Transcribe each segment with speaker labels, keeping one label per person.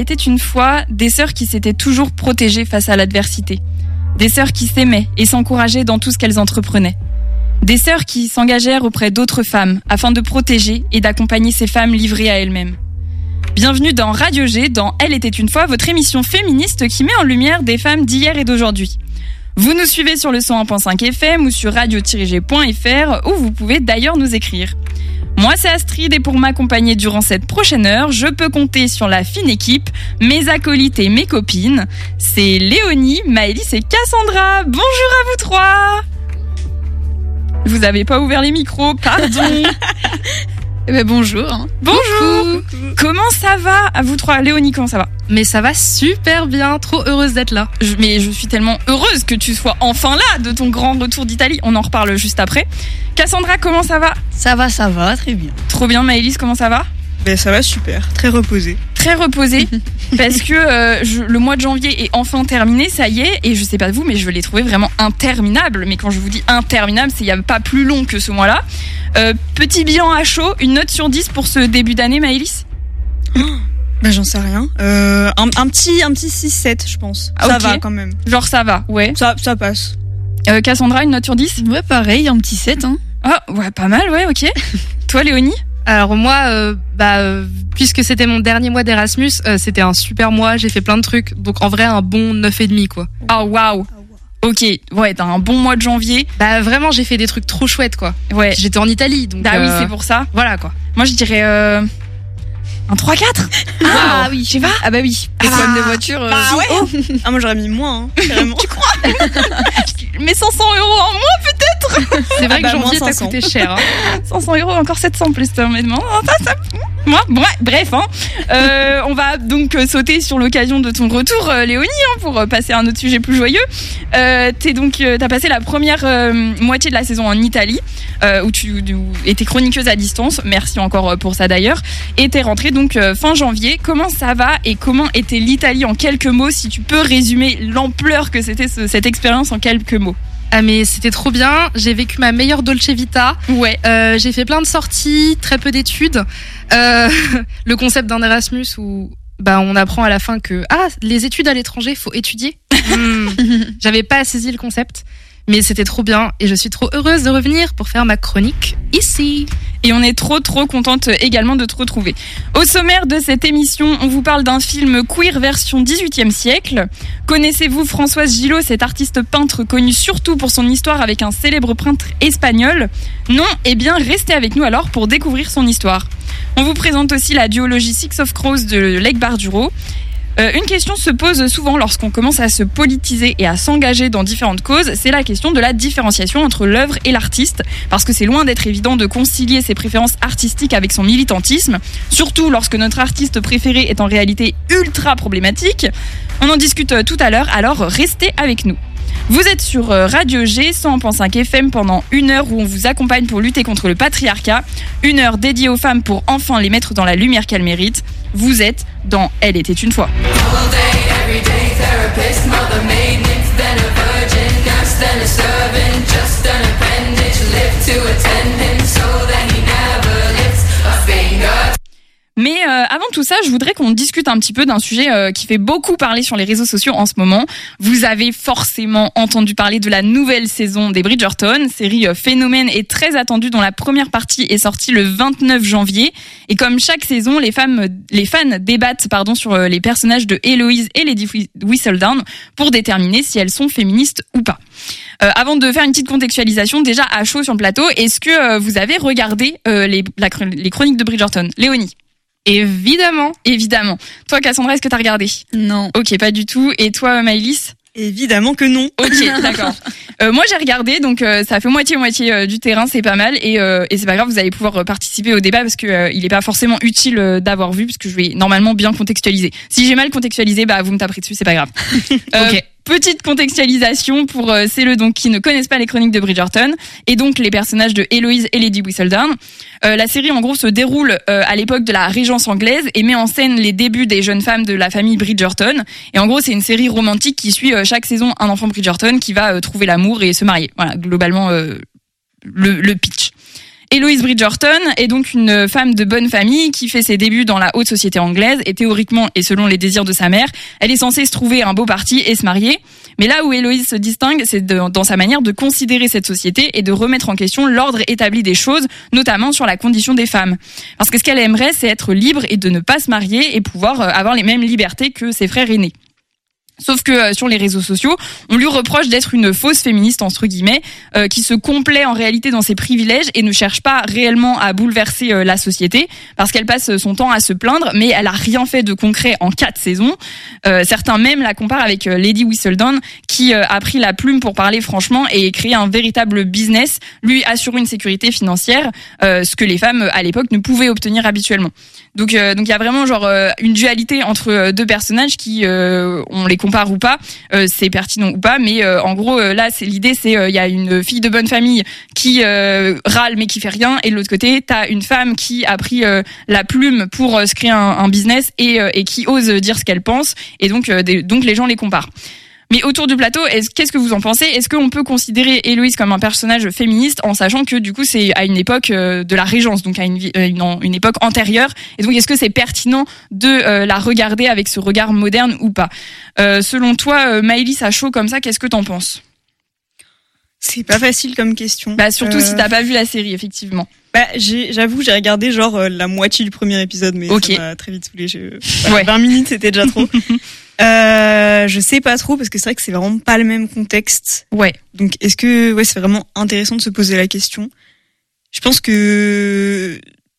Speaker 1: était une fois des sœurs qui s'étaient toujours protégées face à l'adversité. Des sœurs qui s'aimaient et s'encourageaient dans tout ce qu'elles entreprenaient. Des sœurs qui s'engagèrent auprès d'autres femmes afin de protéger et d'accompagner ces femmes livrées à elles-mêmes. Bienvenue dans Radio G, dans Elle était une fois, votre émission féministe qui met en lumière des femmes d'hier et d'aujourd'hui. Vous nous suivez sur le 101.5 FM ou sur radio-g.fr où vous pouvez d'ailleurs nous écrire. Moi c'est Astrid et pour m'accompagner durant cette prochaine heure, je peux compter sur la fine équipe, mes acolytes et mes copines. C'est Léonie, Maëlys et Cassandra. Bonjour à vous trois. Vous avez pas ouvert les micros, pardon.
Speaker 2: Bonjour.
Speaker 1: Bonjour. Coucou. Comment ça va à vous trois? Léonie, comment ça va?
Speaker 2: Mais ça va super bien, trop heureuse d'être là.
Speaker 1: Mais je suis tellement heureuse que tu sois enfin là de ton grand retour d'Italie. On en reparle juste après. Cassandra, comment ça va?
Speaker 3: Ça va, très bien.
Speaker 1: Trop bien. Maëlys, comment ça va?
Speaker 4: Ben ça va super, très reposé.
Speaker 1: Très reposé, parce que le mois de janvier est enfin terminé, ça y est, et je sais pas de vous, mais je l'ai trouvé vraiment interminable. Mais quand je vous dis interminable, c'est il y a pas plus long que ce mois-là. Petit bilan à chaud, une note sur 10 pour ce début d'année, Maëlys?
Speaker 4: Ben j'en sais rien. Un petit 6-7, je pense. Ça va quand même.
Speaker 1: Genre ça va, ouais.
Speaker 4: Ça passe.
Speaker 1: Cassandra, une note sur 10?
Speaker 3: Ouais, pareil, un petit 7. Hein.
Speaker 1: Ah, ouais, pas mal, ouais, ok. Toi, Léonie?
Speaker 2: Alors moi, puisque c'était mon dernier mois d'Erasmus, c'était un super mois, j'ai fait plein de trucs, donc en vrai un bon 9,5 quoi.
Speaker 1: Ah waouh. Ok, ouais, t'as un bon mois de janvier.
Speaker 2: Bah vraiment, j'ai fait des trucs trop chouettes quoi.
Speaker 1: Ouais.
Speaker 2: J'étais en Italie, donc.
Speaker 1: Ah oui, c'est pour ça.
Speaker 2: Voilà quoi.
Speaker 1: Moi je dirais un 3-4.
Speaker 3: Ah oui,
Speaker 1: je sais pas.
Speaker 3: Ah bah oui.
Speaker 1: Ah,
Speaker 3: comme les voitures.
Speaker 4: Ouais. Ah moi j'aurais mis moins, carrément.
Speaker 1: Tu crois? Mais 500 € en moins peut-être.
Speaker 2: C'est vrai que janvier
Speaker 4: moins
Speaker 2: t'as coûté cher. Hein.
Speaker 1: 500 €, encore 700 plus. Mais non, moi, bref, hein. On va donc sauter sur l'occasion de ton retour, Léonie, hein, pour passer à un autre sujet plus joyeux. T'as passé la première moitié de la saison en Italie, où tu étais chroniqueuse à distance. Merci encore pour ça d'ailleurs. Et t'es rentrée donc fin janvier. Comment ça va et comment était l'Italie en quelques mots, si tu peux résumer l'ampleur que c'était cette expérience en quelques mots?
Speaker 2: Ah mais c'était trop bien, j'ai vécu ma meilleure Dolce Vita.
Speaker 1: Ouais.
Speaker 2: J'ai fait plein de sorties, très peu d'études. Le concept d'un Erasmus où on apprend à la fin que les études à l'étranger, faut étudier. J'avais pas saisi le concept, mais c'était trop bien et je suis trop heureuse de revenir pour faire ma chronique ici.
Speaker 1: Et on est trop contente également de te retrouver. Au sommaire de cette émission, on vous parle d'un film queer version 18e siècle. Connaissez-vous Françoise Gillot, cette artiste peintre connue surtout pour son histoire avec un célèbre peintre espagnol? Non? Eh bien, restez avec nous alors pour découvrir son histoire. On vous présente aussi la duologie Six of Crows de Lake Barduro. Une question se pose souvent lorsqu'on commence à se politiser et à s'engager dans différentes causes, c'est la question de la différenciation entre l'œuvre et l'artiste, parce que c'est loin d'être évident de concilier ses préférences artistiques avec son militantisme, surtout lorsque notre artiste préféré est en réalité ultra problématique. On en discute tout à l'heure, alors restez avec nous. Vous êtes sur Radio G 101.5 FM pendant une heure où on vous accompagne pour lutter contre le patriarcat. Une heure dédiée aux femmes pour enfin les mettre dans la lumière qu'elles méritent. Vous êtes dans Elle était une fois. Mais avant tout ça, je voudrais qu'on discute un petit peu d'un sujet qui fait beaucoup parler sur les réseaux sociaux en ce moment. Vous avez forcément entendu parler de la nouvelle saison des Bridgerton, série phénomène et très attendue dont la première partie est sortie le 29 janvier. Et comme chaque saison, les fans débattent sur les personnages de Héloïse et Lady Whistledown pour déterminer si elles sont féministes ou pas. Avant de faire une petite contextualisation, déjà à chaud sur le plateau, est-ce que vous avez regardé les chroniques de Bridgerton? Léonie?
Speaker 2: Évidemment.
Speaker 1: Toi, Cassandra, est-ce que t'as regardé?
Speaker 3: Non.
Speaker 1: Ok, pas du tout. Et toi, Maëlys?
Speaker 4: Évidemment que non.
Speaker 1: Ok, d'accord. Moi, j'ai regardé, donc ça fait moitié du terrain, c'est pas mal. Et c'est pas grave, vous allez pouvoir participer au débat parce que il est pas forcément utile d'avoir vu, parce que je vais normalement bien contextualiser. Si j'ai mal contextualisé, vous me taperez dessus, c'est pas grave.
Speaker 2: Ok.
Speaker 1: Petite contextualisation pour celles donc qui ne connaissent pas les chroniques de Bridgerton et donc les personnages de Héloïse et Lady Whistledown. La série en gros se déroule à l'époque de la Régence anglaise et met en scène les débuts des jeunes femmes de la famille Bridgerton. Et en gros, c'est une série romantique qui suit chaque saison un enfant Bridgerton qui va trouver l'amour et se marier. Voilà, globalement le pitch. Héloïse Bridgerton est donc une femme de bonne famille qui fait ses débuts dans la haute société anglaise et théoriquement et selon les désirs de sa mère, elle est censée se trouver un beau parti et se marier. Mais là où Héloïse se distingue, c'est dans sa manière de considérer cette société et de remettre en question l'ordre établi des choses, notamment sur la condition des femmes. Parce que ce qu'elle aimerait, c'est être libre et de ne pas se marier et pouvoir avoir les mêmes libertés que ses frères aînés. Sauf que sur les réseaux sociaux, on lui reproche d'être une fausse féministe entre guillemets, qui se complaît en réalité dans ses privilèges et ne cherche pas réellement à bouleverser la société, parce qu'elle passe son temps à se plaindre, mais elle a rien fait de concret en 4 saisons. Certains même la comparent avec Lady Whistledown, qui a pris la plume pour parler franchement et créer un véritable business, lui assurer une sécurité financière, ce que les femmes à l'époque ne pouvaient obtenir habituellement. Donc il y a vraiment genre une dualité entre deux personnages qui on les compare ou pas, c'est pertinent ou pas, mais en gros là l'idée c'est il y a une fille de bonne famille qui râle mais qui fait rien, et de l'autre côté t'as une femme qui a pris la plume pour se créer un business et qui ose dire ce qu'elle pense, et donc les gens les comparent. Mais autour du plateau, qu'est-ce que vous en pensez ? Est-ce qu'on peut considérer Héloïse comme un personnage féministe en sachant que du coup c'est à une époque de la Régence, donc à une époque antérieure, et donc est-ce que c'est pertinent de la regarder avec ce regard moderne ou pas ? Selon toi, Maëlys, à chaud comme ça, qu'est-ce que t'en penses ?
Speaker 4: C'est pas facile comme question.
Speaker 1: Bah surtout si t'as pas vu la série, effectivement.
Speaker 4: Bah j'avoue, j'ai regardé genre la moitié du premier épisode, mais
Speaker 1: okay.
Speaker 4: Ça m'a très vite saoulé. 20 minutes, c'était déjà trop. Je sais pas trop, parce que c'est vrai que c'est vraiment pas le même contexte.
Speaker 1: Ouais.
Speaker 4: Donc est-ce que c'est vraiment intéressant de se poser la question. Je pense que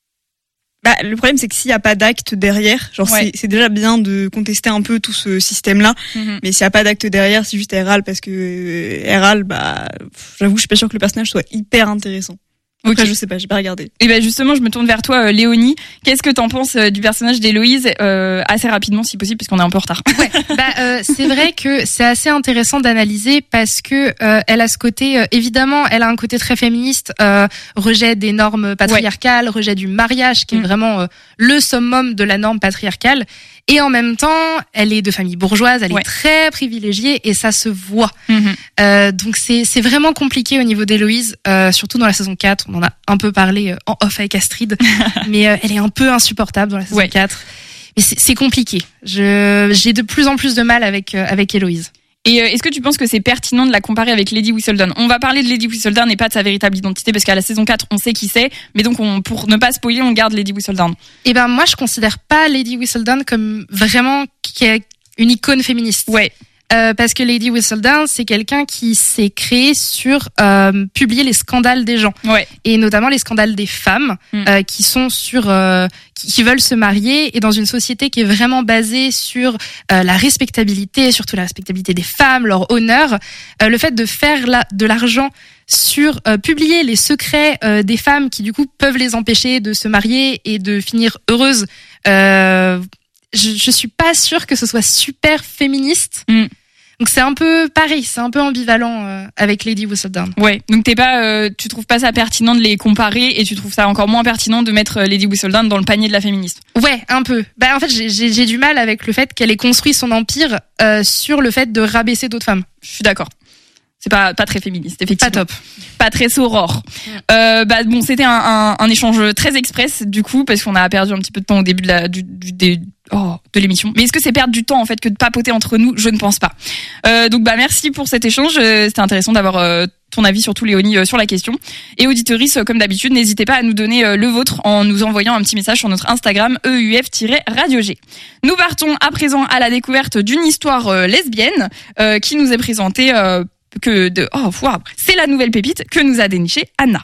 Speaker 4: le problème c'est que s'il y a pas d'acte derrière, genre c'est déjà bien de contester un peu tout ce système-là, mais s'il y a pas d'acte derrière, c'est juste elle râle parce que elle râle, j'avoue, je suis pas sûre que le personnage soit hyper intéressant. Après, je sais pas, j'ai pas regardé.
Speaker 1: Et ben justement, je me tourne vers toi, Léonie. Qu'est-ce que t'en penses du personnage d'Héloïse, assez rapidement, si possible, puisqu'on est un peu en retard.
Speaker 2: Ouais, c'est vrai que c'est assez intéressant d'analyser parce que elle a ce côté, évidemment, elle a un côté très féministe, rejet des normes patriarcales, rejet du mariage, qui est vraiment le summum de la norme patriarcale. Et en même temps, elle est de famille bourgeoise, elle est très privilégiée et ça se voit. Donc c'est vraiment compliqué au niveau d'Héloïse, surtout dans la saison 4. On en a un peu parlé en off avec Astrid, mais elle est un peu insupportable dans la saison 4. Mais c'est compliqué. J'ai de plus en plus de mal avec Héloïse.
Speaker 1: Et est-ce que tu penses que c'est pertinent de la comparer avec Lady Whistledown ? On va parler de Lady Whistledown et pas de sa véritable identité, parce qu'à la saison 4, on sait qui c'est, mais donc pour ne pas spoiler, on garde Lady Whistledown.
Speaker 2: Eh ben moi, je considère pas Lady Whistledown comme vraiment une icône féministe.
Speaker 1: Ouais.
Speaker 2: Parce que Lady Whistledown, c'est quelqu'un qui s'est créé sur publier les scandales des gens, et notamment les scandales des femmes qui sont sur qui veulent se marier, et dans une société qui est vraiment basée sur la respectabilité, surtout la respectabilité des femmes, leur honneur, le fait de faire de l'argent sur publier les secrets des femmes qui du coup peuvent les empêcher de se marier et de finir heureuses. Je suis pas sûre que ce soit super féministe. Donc c'est un peu pareil, c'est un peu ambivalent avec Lady Whistledown.
Speaker 1: Ouais, donc tu trouves pas ça pertinent de les comparer, et tu trouves ça encore moins pertinent de mettre Lady Whistledown dans le panier de la féministe.
Speaker 2: Ouais, un peu. En fait, j'ai du mal avec le fait qu'elle ait construit son empire sur le fait de rabaisser d'autres femmes.
Speaker 1: Je suis d'accord. C'est pas très féministe, effectivement.
Speaker 2: Pas top.
Speaker 1: Pas très soror. Bon, c'était un échange très express, du coup, parce qu'on a perdu un petit peu de temps au début de l'émission. Mais est-ce que c'est perdre du temps, en fait, que de papoter entre nous ? Je ne pense pas. Donc, merci pour cet échange. C'était intéressant d'avoir ton avis, surtout Léonie, sur la question. Et auditoris, comme d'habitude, n'hésitez pas à nous donner le vôtre en nous envoyant un petit message sur notre Instagram, EUF-Radio G. Nous partons à présent à la découverte d'une histoire lesbienne qui nous est présentée c'est la nouvelle pépite que nous a dénichée Anna.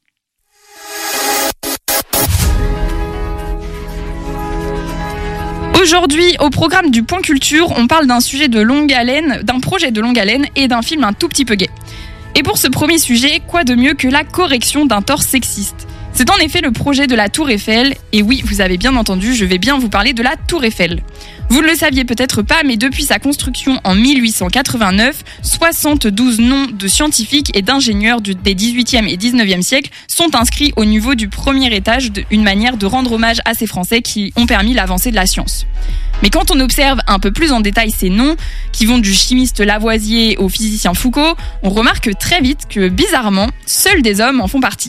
Speaker 1: Aujourd'hui, au programme du Point Culture, on parle d'un sujet de longue haleine, d'un projet de longue haleine et d'un film un tout petit peu gay. Et pour ce premier sujet, quoi de mieux que la correction d'un tort sexiste ? C'est en effet le projet de la Tour Eiffel, et oui, vous avez bien entendu, je vais bien vous parler de la Tour Eiffel. Vous ne le saviez peut-être pas, mais depuis sa construction en 1889, 72 noms de scientifiques et d'ingénieurs des 18e et 19e siècles sont inscrits au niveau du premier étage, une manière de rendre hommage à ces Français qui ont permis l'avancée de la science. Mais quand on observe un peu plus en détail ces noms, qui vont du chimiste Lavoisier au physicien Foucault, on remarque très vite que, bizarrement, seuls des hommes en font partie.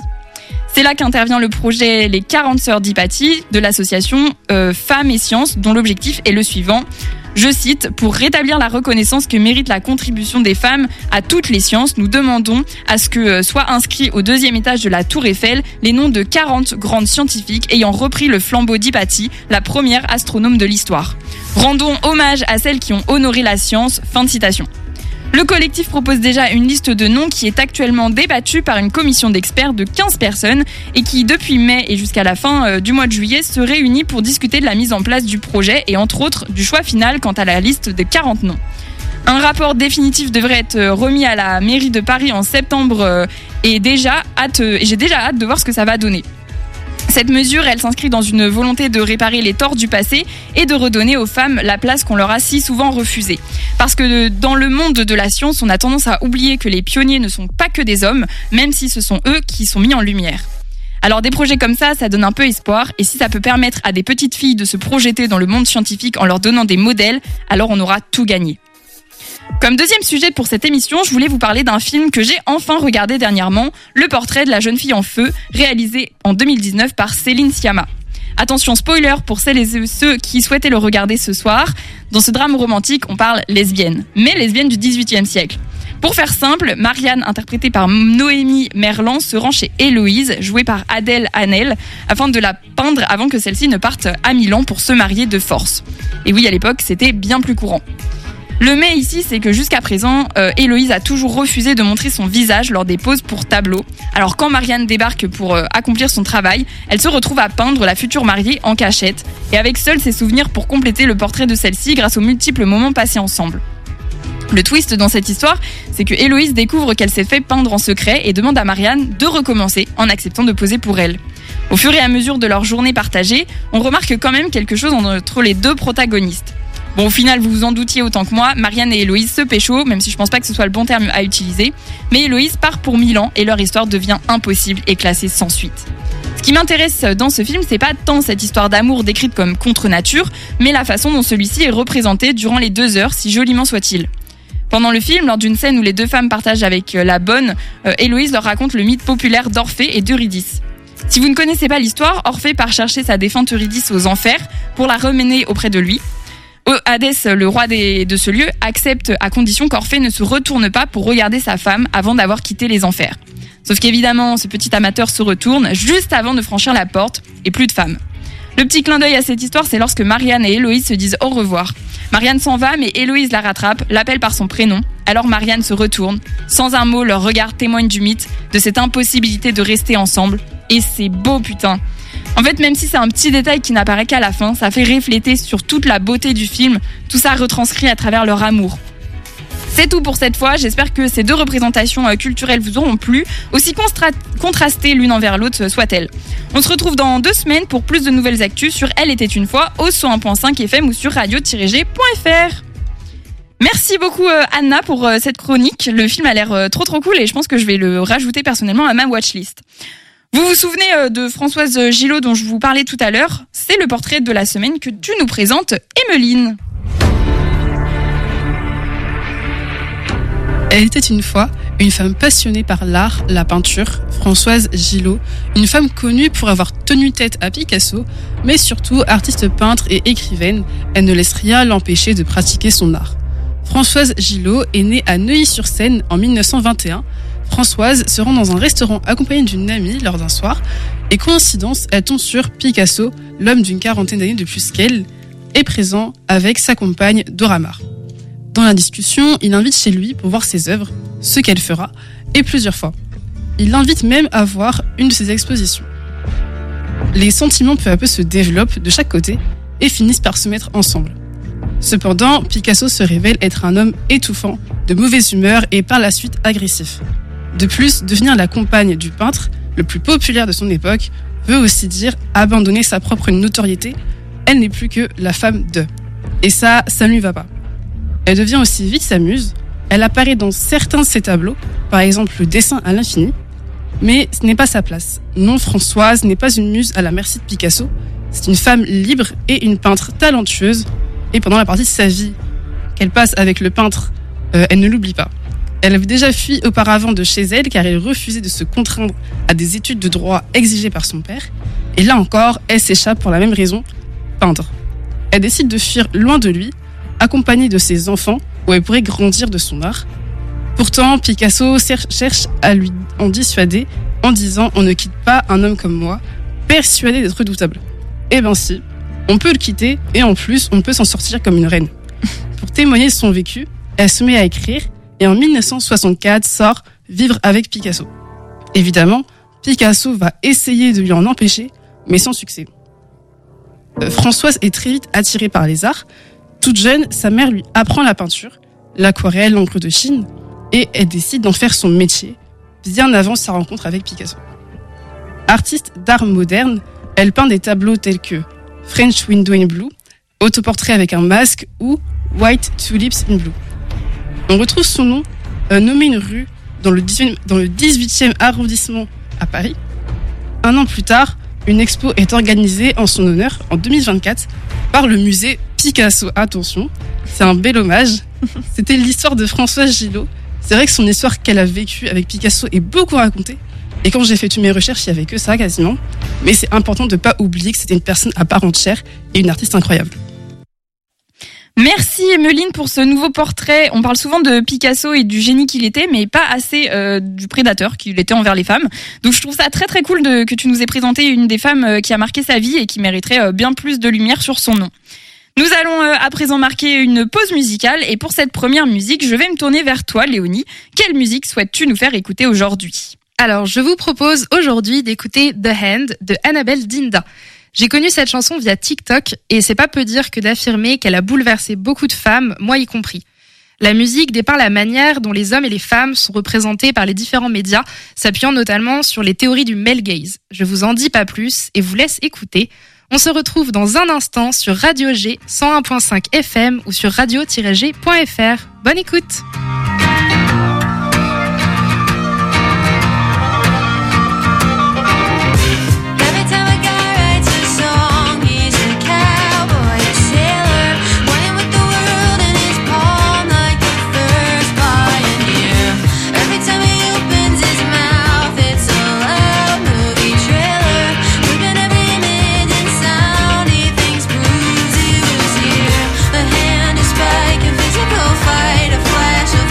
Speaker 1: C'est là qu'intervient le projet Les 40 Sœurs d'Hypatie de l'association Femmes et Sciences, dont l'objectif est le suivant. Je cite, pour rétablir la reconnaissance que mérite la contribution des femmes à toutes les sciences, nous demandons à ce que soient inscrits au 2e étage de la Tour Eiffel les noms de 40 grandes scientifiques ayant repris le flambeau d'Hypatie, la première astronome de l'histoire. Rendons hommage à celles qui ont honoré la science. Fin de citation. Le collectif propose déjà une liste de noms qui est actuellement débattue par une commission d'experts de 15 personnes et qui, depuis mai et jusqu'à la fin du mois de juillet, se réunit pour discuter de la mise en place du projet et entre autres du choix final quant à la liste de 40 noms. Un rapport définitif devrait être remis à la mairie de Paris en septembre et j'ai déjà hâte de voir ce que ça va donner. Cette mesure, elle s'inscrit dans une volonté de réparer les torts du passé et de redonner aux femmes la place qu'on leur a si souvent refusée. Parce que dans le monde de la science, on a tendance à oublier que les pionniers ne sont pas que des hommes, même si ce sont eux qui sont mis en lumière. Alors des projets comme ça donne un peu espoir, et si ça peut permettre à des petites filles de se projeter dans le monde scientifique en leur donnant des modèles, alors on aura tout gagné. Comme deuxième sujet pour cette émission, je voulais vous parler d'un film que j'ai enfin regardé dernièrement, Le portrait de la jeune fille en feu, réalisé en 2019 par Céline Sciamma. Attention, spoiler pour celles et ceux qui souhaitaient le regarder ce soir. Dans ce drame romantique, on parle lesbienne, mais lesbienne du XVIIIe siècle. Pour faire simple, Marianne, interprétée par Noémie Merlan, se rend chez Héloïse, jouée par Adèle Haenel, afin de la peindre avant que celle-ci ne parte à Milan pour se marier de force. Et oui, à l'époque, c'était bien plus courant. Le mais ici, c'est que jusqu'à présent, Héloïse a toujours refusé de montrer son visage lors des poses pour tableau. Alors quand Marianne débarque pour accomplir son travail, elle se retrouve à peindre la future mariée en cachette, et avec seuls ses souvenirs pour compléter le portrait de celle-ci grâce aux multiples moments passés ensemble. Le twist dans cette histoire, c'est que Héloïse découvre qu'elle s'est fait peindre en secret et demande à Marianne de recommencer en acceptant de poser pour elle. Au fur et à mesure de leur journée partagée, on remarque quand même quelque chose entre les deux protagonistes. Bon, au final, vous vous en doutiez autant que moi, Marianne et Héloïse se pécho, même si je pense pas que ce soit le bon terme à utiliser. Mais Héloïse part pour Milan et leur histoire devient impossible et classée sans suite. Ce qui m'intéresse dans ce film, c'est pas tant cette histoire d'amour décrite comme contre nature, mais la façon dont celui-ci est représenté durant les 2 heures, si joliment soit-il. Pendant le film, lors d'une scène où les deux femmes partagent avec la bonne, Héloïse leur raconte le mythe populaire d'Orphée et d'Eurydice. Si vous ne connaissez pas l'histoire, Orphée part chercher sa défunte Eurydice aux enfers pour la ramener auprès de lui. Hadès, le roi de ce lieu, accepte à condition qu'Orphée ne se retourne pas pour regarder sa femme avant d'avoir quitté les enfers. Sauf qu'évidemment, ce petit amateur se retourne juste avant de franchir la porte et plus de femme. Le petit clin d'œil à cette histoire, c'est lorsque Marianne et Héloïse se disent au revoir. Marianne s'en va, mais Héloïse la rattrape, l'appelle par son prénom. Alors Marianne se retourne. Sans un mot, leur regard témoigne du mythe, de cette impossibilité de rester ensemble. Et c'est beau, putain. En fait, même si c'est un petit détail qui n'apparaît qu'à la fin, ça fait refléter sur toute la beauté du film, tout ça retranscrit à travers leur amour. C'est tout pour cette fois, j'espère que ces 2 représentations culturelles vous auront plu, aussi contrastées l'une envers l'autre soit-elles. On se retrouve dans 2 semaines pour plus de nouvelles actus sur Elle était une fois, au 101.5 FM ou sur radio-g.fr. Merci beaucoup Anna pour cette chronique, le film a l'air trop cool et je pense que je vais le rajouter personnellement à ma watchlist. Vous vous souvenez de Françoise Gillot dont je vous parlais tout à l'heure? C'est le portrait de la semaine que tu nous présentes, Emmeline.
Speaker 5: Elle était une fois une femme passionnée par l'art, la peinture, Françoise Gillot, une femme connue pour avoir tenu tête à Picasso, mais surtout artiste peintre et écrivaine, elle ne laisse rien l'empêcher de pratiquer son art. Françoise Gillot est née à Neuilly-sur-Seine en 1921. Françoise se rend dans un restaurant accompagnée d'une amie lors d'un soir, et coïncidence, elle tombe sur Picasso, l'homme d'une 40aine d'années de plus qu'elle, est présent avec sa compagne Dora Maar. Dans la discussion, il l'invite chez lui pour voir ses œuvres, ce qu'elle fera, et plusieurs fois. Il l'invite même à voir une de ses expositions. Les sentiments peu à peu se développent de chaque côté et finissent par se mettre ensemble. Cependant, Picasso se révèle être un homme étouffant, de mauvaise humeur et par la suite agressif. De plus, devenir la compagne du peintre, le plus populaire de son époque, veut aussi dire abandonner sa propre notoriété. Elle n'est plus que la femme de. Et ça ne lui va pas. Elle devient aussi vite sa muse. Elle apparaît dans certains de ses tableaux, par exemple le dessin à l'infini. Mais ce n'est pas sa place. Non, Françoise n'est pas une muse à la merci de Picasso. C'est une femme libre et une peintre talentueuse. Et pendant la partie de sa vie qu'elle passe avec le peintre, elle ne l'oublie pas. Elle avait déjà fui auparavant de chez elle car elle refusait de se contraindre à des études de droit exigées par son père. Et là encore, elle s'échappe pour la même raison, peindre. Elle décide de fuir loin de lui, accompagnée de ses enfants, où elle pourrait grandir de son art. Pourtant, Picasso cherche à lui en dissuader en disant « On ne quitte pas un homme comme moi, persuadé d'être redoutable. » Eh ben si, on peut le quitter et en plus, on peut s'en sortir comme une reine. Pour témoigner de son vécu, elle se met à écrire et en 1964 sort « Vivre avec Picasso ». Évidemment, Picasso va essayer de lui en empêcher, mais sans succès. Françoise est très vite attirée par les arts. Toute jeune, sa mère lui apprend la peinture, l'aquarelle, l'encre de Chine, et elle décide d'en faire son métier, bien avant sa rencontre avec Picasso. Artiste d'art moderne, elle peint des tableaux tels que French Window in Blue, Autoportrait avec un masque ou White Tulips in Blue. On retrouve son nom nommé une rue dans le 18e arrondissement à Paris. Un an plus tard, une expo est organisée en son honneur en 2024 par le musée Picasso. Attention, c'est un bel hommage. C'était l'histoire de Françoise Gillot. C'est vrai que son histoire qu'elle a vécue avec Picasso est beaucoup racontée. Et quand j'ai fait toutes mes recherches, il n'y avait que ça quasiment. Mais c'est important de ne pas oublier que c'était une personne à part entière et une artiste incroyable.
Speaker 1: Merci Emeline pour ce nouveau portrait. On parle souvent de Picasso et du génie qu'il était, mais pas assez du prédateur qu'il était envers les femmes. Donc je trouve ça très très cool que tu nous aies présenté une des femmes qui a marqué sa vie et qui mériterait bien plus de lumière sur son nom. Nous allons à présent marquer une pause musicale et pour cette première musique, je vais me tourner vers toi Léonie. Quelle musique souhaites-tu nous faire écouter aujourd'hui ?
Speaker 2: Alors, je vous propose aujourd'hui d'écouter The Hand de Annabelle Dinda. J'ai connu cette chanson via TikTok et c'est pas peu dire que d'affirmer qu'elle a bouleversé beaucoup de femmes, moi y compris. La musique dépeint la manière dont les hommes et les femmes sont représentés par les différents médias, s'appuyant notamment sur les théories du male gaze. Je vous en dis pas plus et vous laisse écouter. On se retrouve dans un instant sur Radio G 101.5 FM ou sur radio-g.fr. Bonne écoute!
Speaker 6: Fight a flash of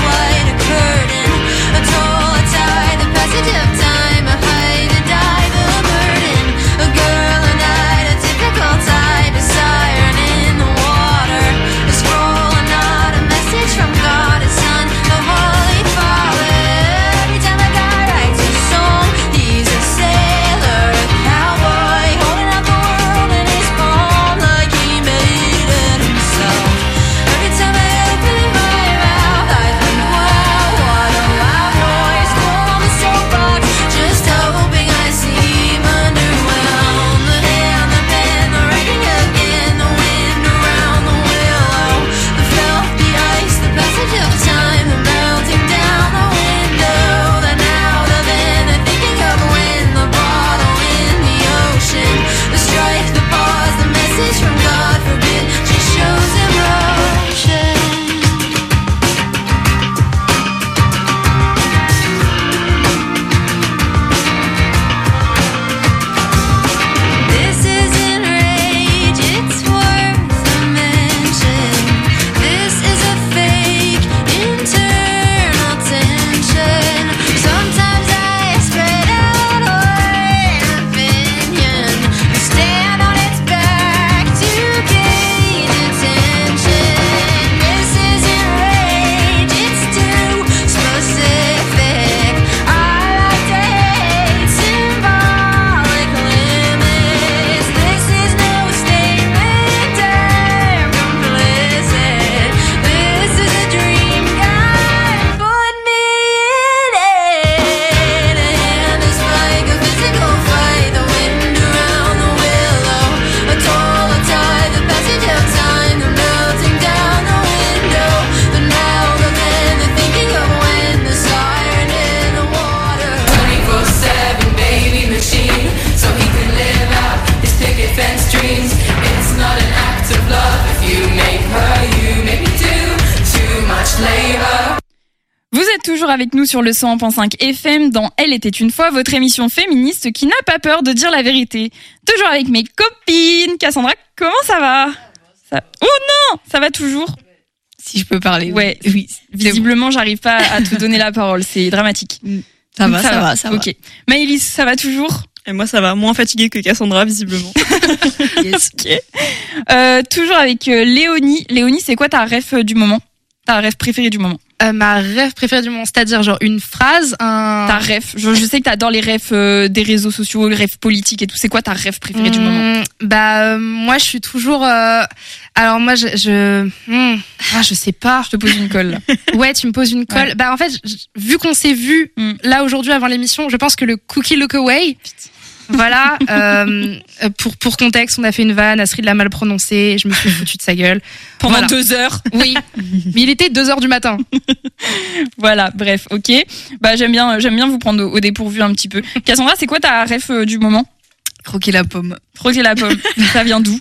Speaker 1: toujours avec nous sur le 101.5 FM dans Elle était une fois, votre émission féministe qui n'a pas peur de dire la vérité. Toujours avec mes copines. Cassandra, comment ça va? Oh non, ça va toujours?
Speaker 3: Si je peux parler.
Speaker 1: Ouais,
Speaker 3: oui.
Speaker 1: Visiblement, j'arrive pas à te donner la parole, c'est dramatique.
Speaker 3: Ça va.
Speaker 1: Ok. Maëlys, ça va toujours?
Speaker 4: Et moi, ça va, moins fatiguée que Cassandra, visiblement.
Speaker 3: Yes.
Speaker 1: Ok. Toujours avec Léonie. Léonie, c'est quoi ta ref du moment? Ta ref préférée du moment?
Speaker 2: Ma ref préférée du moment, c'est-à-dire genre une phrase,
Speaker 1: Ta ref. Je sais que t'adores les refs des réseaux sociaux, les refs politiques et tout. C'est quoi ta ref préférée du moment?
Speaker 2: Moi, je suis toujours. Alors moi, je sais pas.
Speaker 1: Je te pose une colle.
Speaker 2: Ouais, tu me poses une colle.
Speaker 1: Ouais.
Speaker 2: En fait, vu qu'on s'est vu là aujourd'hui avant l'émission, je pense que le cookie look away. Voilà, pour contexte, on a fait une vanne, Astrid l'a mal prononcé, je me suis foutue de sa gueule.
Speaker 1: Pendant
Speaker 2: Voilà.
Speaker 1: 2 heures.
Speaker 2: Oui, mais il était 2h du matin.
Speaker 1: Voilà, bref, ok. J'aime bien vous prendre au dépourvu un petit peu. Cassandra, c'est quoi ta ref du moment?
Speaker 3: Croquer la pomme.
Speaker 1: Croquer la pomme. Ça vient d'où?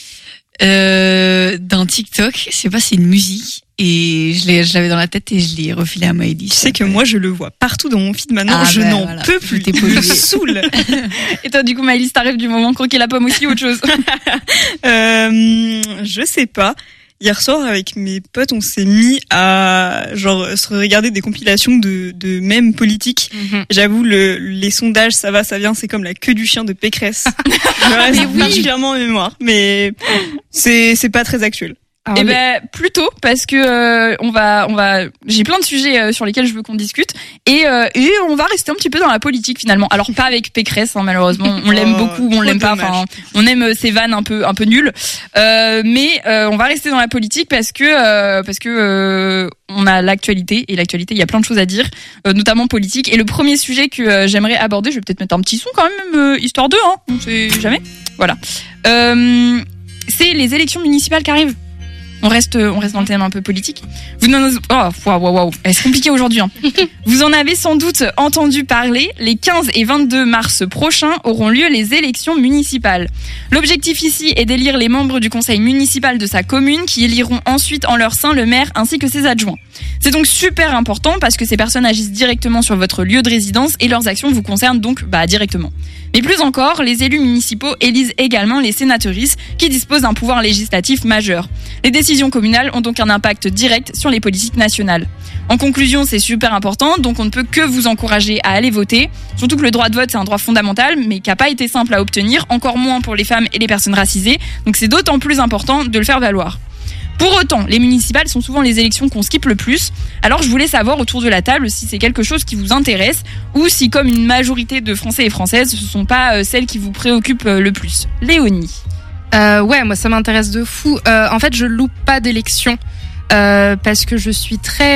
Speaker 3: D'un TikTok, je sais pas, c'est une musique et je l'avais dans la tête et je l'ai refilé à Maëlys.
Speaker 4: Tu sais que moi, je le vois partout dans mon feed maintenant, je n'en peux plus.
Speaker 3: T'es
Speaker 4: Je
Speaker 3: polluée.
Speaker 4: me saoule.
Speaker 1: Et toi, du coup, Maëlys, ta ref du moment, croquer la pomme aussi, autre chose?
Speaker 4: Je sais pas. Hier soir, avec mes potes, on s'est mis à se regarder des compilations de mèmes politiques. J'avoue, les sondages, ça va, ça vient, c'est comme la queue du chien de Pécresse. Je reste particulièrement en mémoire, mais c'est pas très actuel.
Speaker 1: Eh plutôt parce que j'ai plein de sujets sur lesquels je veux qu'on discute et on va rester un petit peu dans la politique finalement. Alors pas avec Pécresse malheureusement, on l'aime beaucoup, on l'aime pas. Enfin, on aime ses vannes un peu nulles, mais on va rester dans la politique parce que on a l'actualité et l'actualité il y a plein de choses à dire, notamment politique. Et le premier sujet que j'aimerais aborder, je vais peut-être mettre un petit son quand même histoire d'eux, on sait jamais. Voilà, c'est les élections municipales qui arrivent. On reste dans le thème un peu politique. C'est compliqué aujourd'hui. Vous en avez sans doute entendu parler. Les 15 et 22 mars prochains auront lieu les élections municipales. L'objectif ici est d'élire les membres du conseil municipal de sa commune qui éliront ensuite en leur sein le maire ainsi que ses adjoints. C'est donc super important parce que ces personnes agissent directement sur votre lieu de résidence et leurs actions vous concernent donc directement. Mais plus encore, les élus municipaux élisent également les sénatrices qui disposent d'un pouvoir législatif majeur. Les décisions communales ont donc un impact direct sur les politiques nationales. En conclusion, c'est super important, donc on ne peut que vous encourager à aller voter. Surtout que le droit de vote, c'est un droit fondamental, mais qui n'a pas été simple à obtenir, encore moins pour les femmes et les personnes racisées. Donc c'est d'autant plus important de le faire valoir. Pour autant, les municipales sont souvent les élections qu'on skippe le plus. Alors je voulais savoir autour de la table si c'est quelque chose qui vous intéresse ou si, comme une majorité de Français et Françaises, ce ne sont pas celles qui vous préoccupent le plus. Léonie.
Speaker 2: Ouais, moi ça m'intéresse de fou. En fait, je loupe pas d'élection parce que je suis très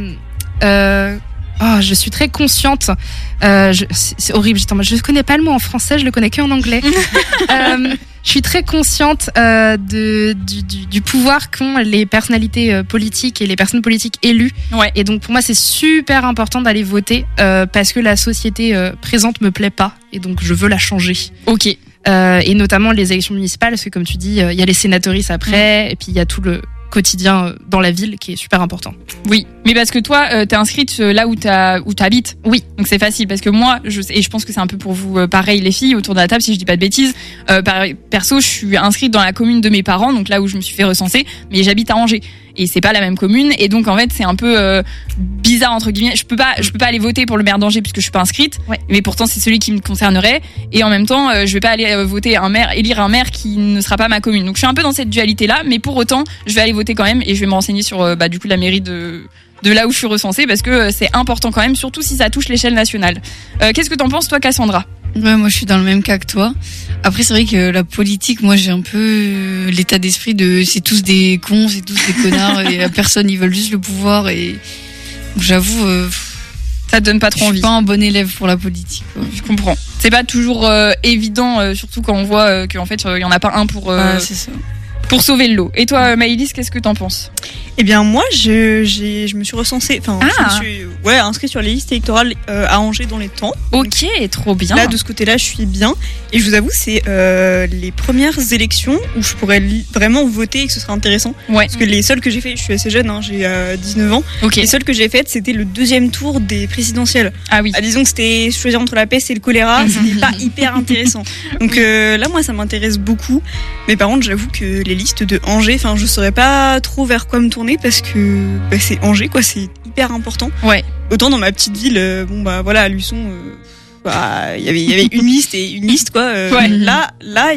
Speaker 2: consciente. C'est horrible, je connais pas le mot en français, je le connais que en anglais. Je suis très consciente du pouvoir qu'ont les personnalités politiques et les personnes politiques élues.
Speaker 1: Ouais.
Speaker 2: Et donc pour moi c'est super important d'aller voter parce que la société présente me plaît pas et donc je veux la changer.
Speaker 1: Ok.
Speaker 2: Et notamment les élections municipales parce que comme tu dis il y a les sénatorices après et puis il y a tout le quotidien dans la ville qui est super important.
Speaker 1: Oui, mais parce que toi, t'es inscrite là où t'habites.
Speaker 2: Oui.
Speaker 1: Donc c'est facile parce que moi, et je pense que c'est un peu pour vous pareil les filles autour de la table si je dis pas de bêtises. Perso, je suis inscrite dans la commune de mes parents, donc là où je me suis fait recenser, mais j'habite à Angers et c'est pas la même commune et donc en fait c'est un peu bizarre entre guillemets. Je peux pas aller voter pour le maire d'Angers puisque je suis pas inscrite.
Speaker 2: Ouais.
Speaker 1: Mais pourtant c'est celui qui me concernerait et en même temps je vais pas aller élire un maire qui ne sera pas ma commune. Donc je suis un peu dans cette dualité là, mais pour autant je vais aller voter quand même et je vais me renseigner sur du coup la mairie de là où je suis recensée parce que c'est important quand même, surtout si ça touche l'échelle nationale. Qu'est-ce que t'en penses toi, Cassandra?
Speaker 3: Ouais, moi je suis dans le même cas que toi. Après c'est vrai que la politique, moi j'ai un peu l'état d'esprit de c'est tous des cons, c'est tous des connards et personne, ils veulent juste le pouvoir et j'avoue
Speaker 1: ça te donne pas trop envie.
Speaker 3: Je suis pas un bon élève pour la politique.
Speaker 1: Je comprends. C'est pas toujours évident, surtout quand on voit qu'en fait il y en a pas un pour
Speaker 3: c'est ça.
Speaker 1: pour sauver le lot. Et toi, Maëlys, qu'est-ce que t'en penses?
Speaker 4: Eh bien, moi, je me suis recensée, je me suis inscrite sur les listes électorales à Angers dans les temps.
Speaker 1: Ok, trop bien.
Speaker 4: Là, de ce côté-là, je suis bien. Et je vous avoue, c'est les premières élections où je pourrais vraiment voter et que ce serait intéressant.
Speaker 1: Ouais.
Speaker 4: Parce que les seules que j'ai fait, je suis assez jeune, j'ai 19 ans.
Speaker 1: Okay.
Speaker 4: Les seules que j'ai faites, c'était le 2e tour des présidentielles.
Speaker 1: Ah oui.
Speaker 4: Disons que c'était choisir entre la peste et le choléra, c'était pas hyper intéressant. Donc là, moi, ça m'intéresse beaucoup. Mais par contre, j'avoue que les listes de Angers, je saurais pas trop vers quoi me tourner parce que c'est Angers, quoi, c'est hyper important.
Speaker 1: Ouais.
Speaker 4: Autant dans ma petite ville, à Luçon, il y avait une liste, quoi.
Speaker 1: Ouais.
Speaker 4: Là,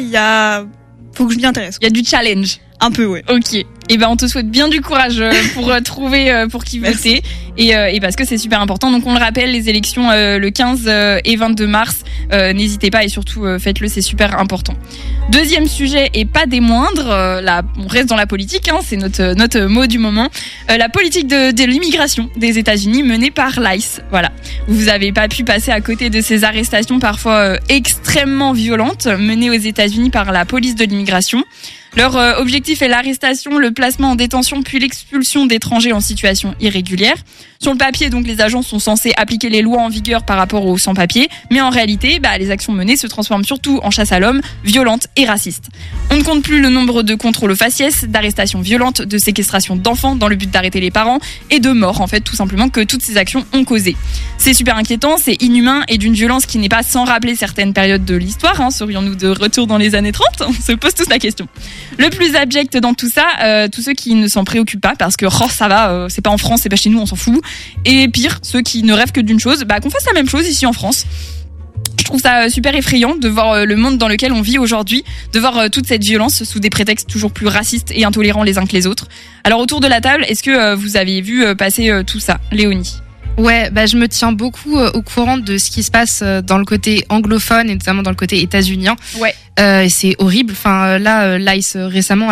Speaker 4: faut que je m'y intéresse.
Speaker 1: Il y a du challenge.
Speaker 4: Un peu, ouais.
Speaker 1: Ok. Et on te souhaite bien du courage pour trouver pour qui voter et parce que c'est super important. Donc on le rappelle, les élections le 15 et 22 mars. N'hésitez pas et surtout faites-le, c'est super important. Deuxième sujet et pas des moindres. Là, on reste dans la politique, c'est notre mot du moment. La politique de l'immigration des États-Unis menée par l'ICE. Voilà. Vous avez pas pu passer à côté de ces arrestations parfois extrêmement violentes menées aux États-Unis par la police de l'immigration. Leur objectif est l'arrestation, le placement en détention puis l'expulsion d'étrangers en situation irrégulière. Sur le papier, donc, les agents sont censés appliquer les lois en vigueur par rapport aux sans-papiers, mais en réalité, les actions menées se transforment surtout en chasse à l'homme, violente et raciste. On ne compte plus le nombre de contrôles aux faciès, d'arrestations violentes, de séquestration d'enfants dans le but d'arrêter les parents et de morts, en fait, tout simplement, que toutes ces actions ont causé. C'est super inquiétant, c'est inhumain et d'une violence qui n'est pas sans rappeler certaines périodes de l'histoire. Serions-nous de retour dans les années 30 ? On se pose tous la question. Le plus abject dans tout ça, tous ceux qui ne s'en préoccupent pas parce que ça va, c'est pas en France, c'est pas chez nous, on s'en fout. Et pire, ceux qui ne rêvent que d'une chose, qu'on fasse la même chose ici en France. Je trouve ça super effrayant de voir le monde dans lequel on vit aujourd'hui, de voir toute cette violence sous des prétextes toujours plus racistes et intolérants les uns que les autres. Alors autour de la table, est-ce que vous avez vu passer tout ça, Léonie ?
Speaker 2: Ouais, je me tiens beaucoup au courant de ce qui se passe dans le côté anglophone et notamment dans le côté états-unien.
Speaker 1: Ouais.
Speaker 2: C'est horrible. Là, l'ICE récemment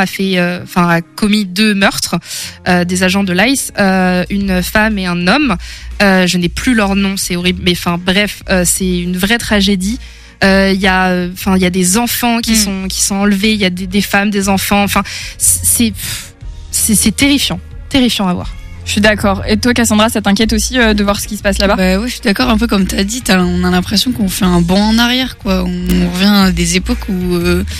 Speaker 2: a commis 2 meurtres des agents de l'ICE, une femme et un homme. Je n'ai plus leur nom, c'est horrible. Mais bref, c'est une vraie tragédie. Il y a des enfants qui sont enlevés. Il y a des femmes, des enfants. C'est terrifiant à voir.
Speaker 1: Je suis d'accord. Et toi, Cassandra, ça t'inquiète aussi de voir ce qui se passe là-bas ?
Speaker 3: Ouais, je suis d'accord. Un peu comme t'as dit, on a l'impression qu'on fait un bond en arrière, quoi. On revient à des époques où,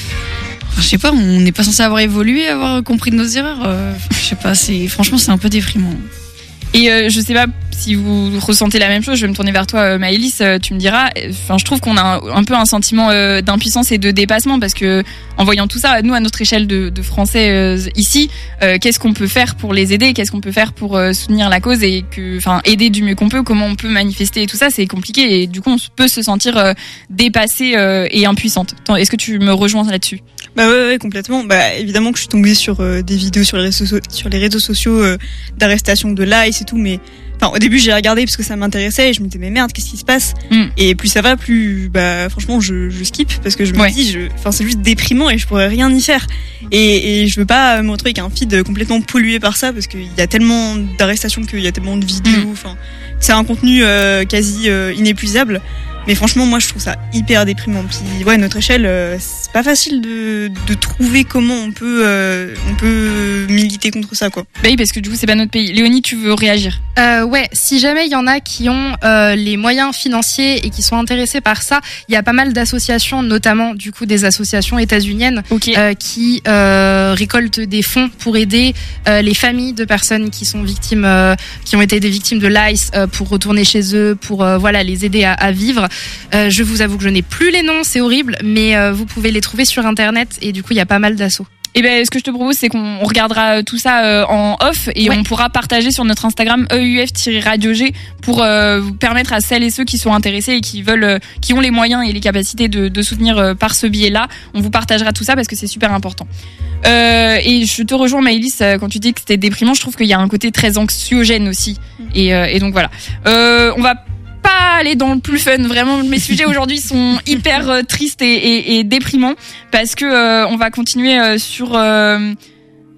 Speaker 3: je sais pas, on n'est pas censé avoir évolué, avoir compris nos erreurs. Je sais pas. Franchement, c'est un peu déprimant.
Speaker 1: Et je sais pas si vous ressentez la même chose, je vais me tourner vers toi, Maëlys, tu me diras. Je trouve qu'on a un peu un sentiment d'impuissance et de dépassement parce que en voyant tout ça, nous à notre échelle de Français ici, qu'est-ce qu'on peut faire pour les aider, qu'est-ce qu'on peut faire pour soutenir la cause et aider du mieux qu'on peut, comment on peut manifester et tout ça, c'est compliqué et du coup on peut se sentir dépassée et impuissante. Est-ce que tu me rejoins là-dessus ?
Speaker 4: Ouais, complètement. Évidemment que je suis tombée sur des vidéos sur les réseaux sociaux d'arrestation de l'ICE et tout, mais au début j'ai regardé parce que ça m'intéressait et je me disais mais merde, qu'est-ce qui se passe ? Et plus ça va, plus franchement je skip parce que je me dis c'est juste déprimant et je pourrais rien y faire. Et je veux pas me retrouver avec un feed complètement pollué par ça parce qu'il y a tellement d'arrestations, qu'il y a tellement de vidéos, c'est un contenu quasi inépuisable. Mais franchement, moi, je trouve ça hyper déprimant. Puis, notre échelle, c'est pas facile de trouver comment on peut militer contre ça, quoi.
Speaker 1: Oui, parce que du coup, c'est pas notre pays. Léonie, tu veux réagir ?
Speaker 2: Si jamais il y en a qui ont les moyens financiers et qui sont intéressés par ça, il y a pas mal d'associations, notamment du coup des associations états-uniennes, qui récoltent des fonds pour aider les familles de personnes qui sont victimes, qui ont été des victimes de l'ICE, pour retourner chez eux, pour les aider à vivre. Je vous avoue que je n'ai plus les noms, c'est horrible, mais vous pouvez les trouver sur internet et du coup il y a pas mal d'assauts.
Speaker 1: Et ce que je te propose, c'est qu'on regardera tout ça en off et on pourra partager sur notre Instagram EUF-Radio-G pour vous permettre à celles et ceux qui sont intéressés et qui ont les moyens et les capacités de soutenir par ce biais-là. On vous partagera tout ça parce que c'est super important. Et je te rejoins, Maëlys, quand tu dis que c'était déprimant. Je trouve qu'il y a un côté très anxiogène aussi. Et donc voilà. On va pas aller dans le plus fun, vraiment mes sujets aujourd'hui sont hyper tristes et déprimants parce que on va continuer sur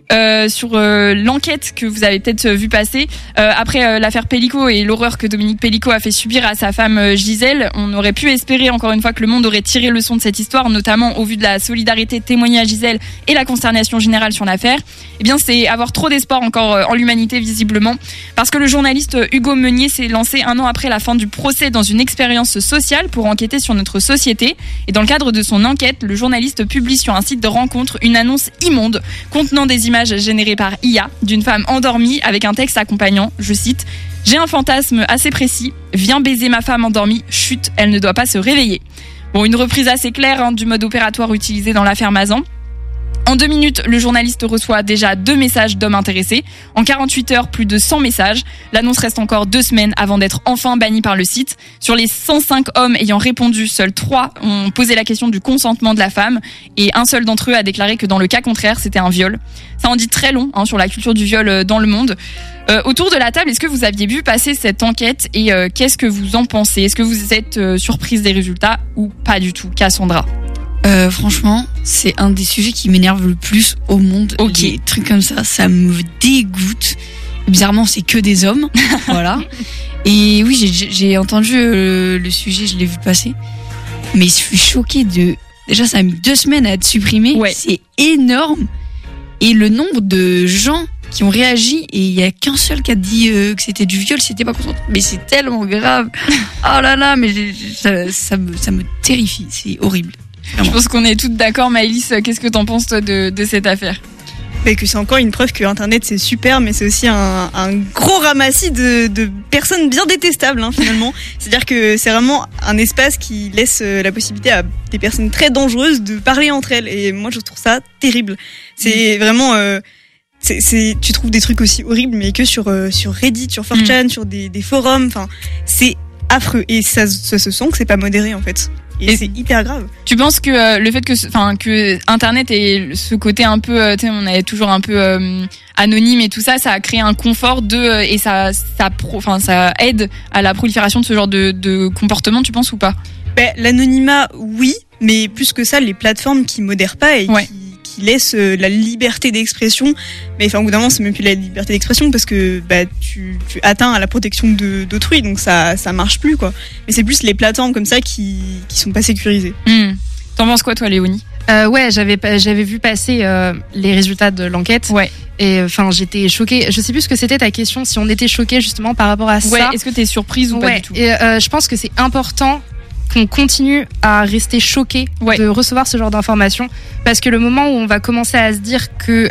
Speaker 1: sur l'enquête que vous avez peut-être vu passer après l'affaire Pellico et l'horreur que Dominique Pellico a fait subir à sa femme Gisèle. On aurait pu espérer encore une fois que le monde aurait tiré leçon de cette histoire, notamment au vu de la solidarité témoignée à Gisèle et la consternation générale sur l'affaire. Eh bien, c'est avoir trop d'espoir encore en l'humanité visiblement, parce que le journaliste Hugo Meunier s'est lancé 1 an après la fin du procès dans une expérience sociale pour enquêter sur notre société. Et dans le cadre de son enquête, le journaliste publie sur un site de rencontre une annonce immonde contenant des images générées par IA d'une femme endormie avec un texte accompagnant, je cite: « J'ai un fantasme assez précis, viens baiser ma femme endormie, chut, elle ne doit pas se réveiller ». Bon, une reprise assez claire du mode opératoire utilisé dans l'affaire Mazan. En 2 minutes, le journaliste reçoit déjà 2 messages d'hommes intéressés. En 48 heures, plus de 100 messages. L'annonce reste encore 2 semaines avant d'être enfin bannie par le site. Sur les 105 hommes ayant répondu, seuls 3 ont posé la question du consentement de la femme. Et un seul d'entre eux a déclaré que dans le cas contraire, c'était un viol. Ça en dit très long sur la culture du viol dans le monde. Autour de la table, est-ce que vous aviez vu passer cette enquête et qu'est-ce que vous en pensez? Est-ce que vous êtes surprise des résultats ou pas du tout? Cassandra?
Speaker 3: Franchement, c'est un des sujets qui m'énerve le plus au monde.
Speaker 1: Ok.
Speaker 3: Des trucs comme ça me dégoûte. Bizarrement, c'est que des hommes. Voilà. Et oui, j'ai entendu le sujet, je l'ai vu passer. Mais je suis choquée de... Déjà, ça a mis 2 semaines à être supprimé.
Speaker 1: Ouais.
Speaker 3: C'est énorme. Et le nombre de gens qui ont réagi, et il y a qu'un seul qui a dit que c'était du viol, c'était pas content. Mais c'est tellement grave. Oh là là, mais ça me terrifie. C'est horrible.
Speaker 1: Je pense qu'on est toutes d'accord. Maëlys, qu'est-ce que t'en penses toi de cette affaire?
Speaker 4: Mais que c'est encore une preuve que Internet c'est super, mais c'est aussi un gros ramassis de personnes bien détestables finalement. C'est-à-dire que c'est vraiment un espace qui laisse la possibilité à des personnes très dangereuses de parler entre elles. Et moi je trouve ça terrible. C'est vraiment... tu trouves des trucs aussi horribles, mais que sur Reddit, sur 4chan, sur des forums. Enfin, c'est affreux. Et ça se sent que c'est pas modéré en fait. Et c'est hyper grave.
Speaker 1: Tu penses que le fait que Internet ait ce côté un peu, on est toujours un peu anonyme et tout ça, ça a créé un confort et ça aide à la prolifération de ce genre de comportement, tu penses ou pas?
Speaker 4: L'anonymat, oui, mais plus que ça, les plateformes qui modèrent pas et qui laissent la liberté d'expression. Mais au bout d'un moment, c'est même plus la liberté d'expression parce que tu atteins à la protection d'autrui, donc ça marche plus quoi. Mais c'est plus les plateformes comme ça qui sont pas sécurisées.
Speaker 1: T'en penses quoi toi, Léonie?
Speaker 2: Ouais, j'avais vu passer les résultats de l'enquête.
Speaker 1: Ouais.
Speaker 2: Et j'étais choquée. Je sais plus ce que c'était ta question, si on était choqués justement par rapport à ça.
Speaker 1: Ouais. Est-ce que t'es surprise ou pas du tout?
Speaker 2: Et je pense que c'est important qu'on continue à rester choqué de recevoir ce genre d'informations, parce que le moment où on va commencer à se dire que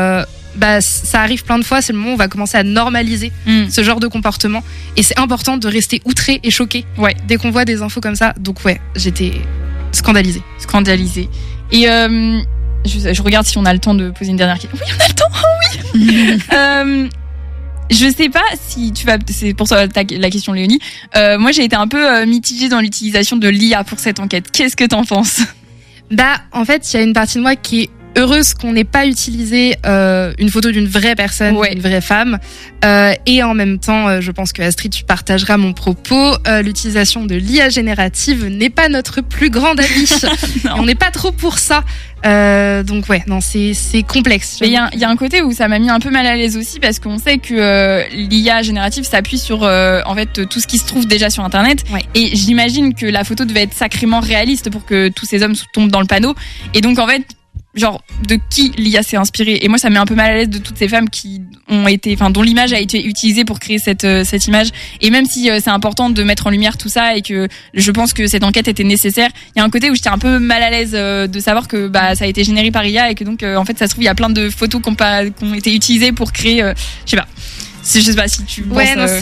Speaker 2: ça arrive plein de fois, c'est le moment où on va commencer à normaliser ce genre de comportement, et c'est important de rester outré et choqué dès qu'on voit des infos comme ça. Donc j'étais scandalisée.
Speaker 1: Et je regarde si on a le temps de poser une dernière question. Oui, on a le temps. Oh oui. Je sais pas si tu vas... C'est pour ça la question, Léonie. Moi, j'ai été un peu mitigée dans l'utilisation de l'IA pour cette enquête. Qu'est-ce que t'en penses?
Speaker 2: En fait, il y a une partie de moi qui est heureuse qu'on n'ait pas utilisé une photo d'une vraie personne, une vraie femme. Et en même temps, je pense que Astrid, tu partageras mon propos. L'utilisation de l'IA générative n'est pas notre plus grande amie. On n'est pas trop pour ça. Donc c'est complexe.
Speaker 1: Mais il y a un côté où ça m'a mis un peu mal à l'aise aussi, parce qu'on sait que l'IA générative s'appuie sur en fait tout ce qui se trouve déjà sur Internet. Et j'imagine que la photo devait être sacrément réaliste pour que tous ces hommes tombent dans le panneau. Et donc en fait, genre, de qui l'IA s'est inspirée? Et moi, ça met un peu mal à l'aise de toutes ces femmes qui dont l'image a été utilisée pour créer cette image. Et même si c'est important de mettre en lumière tout ça et que je pense que cette enquête était nécessaire, il y a un côté où j'étais un peu mal à l'aise de savoir que ça a été généré par IA et que donc en fait ça se trouve il y a plein de photos qui ont été utilisées pour créer, je sais pas si tu penses.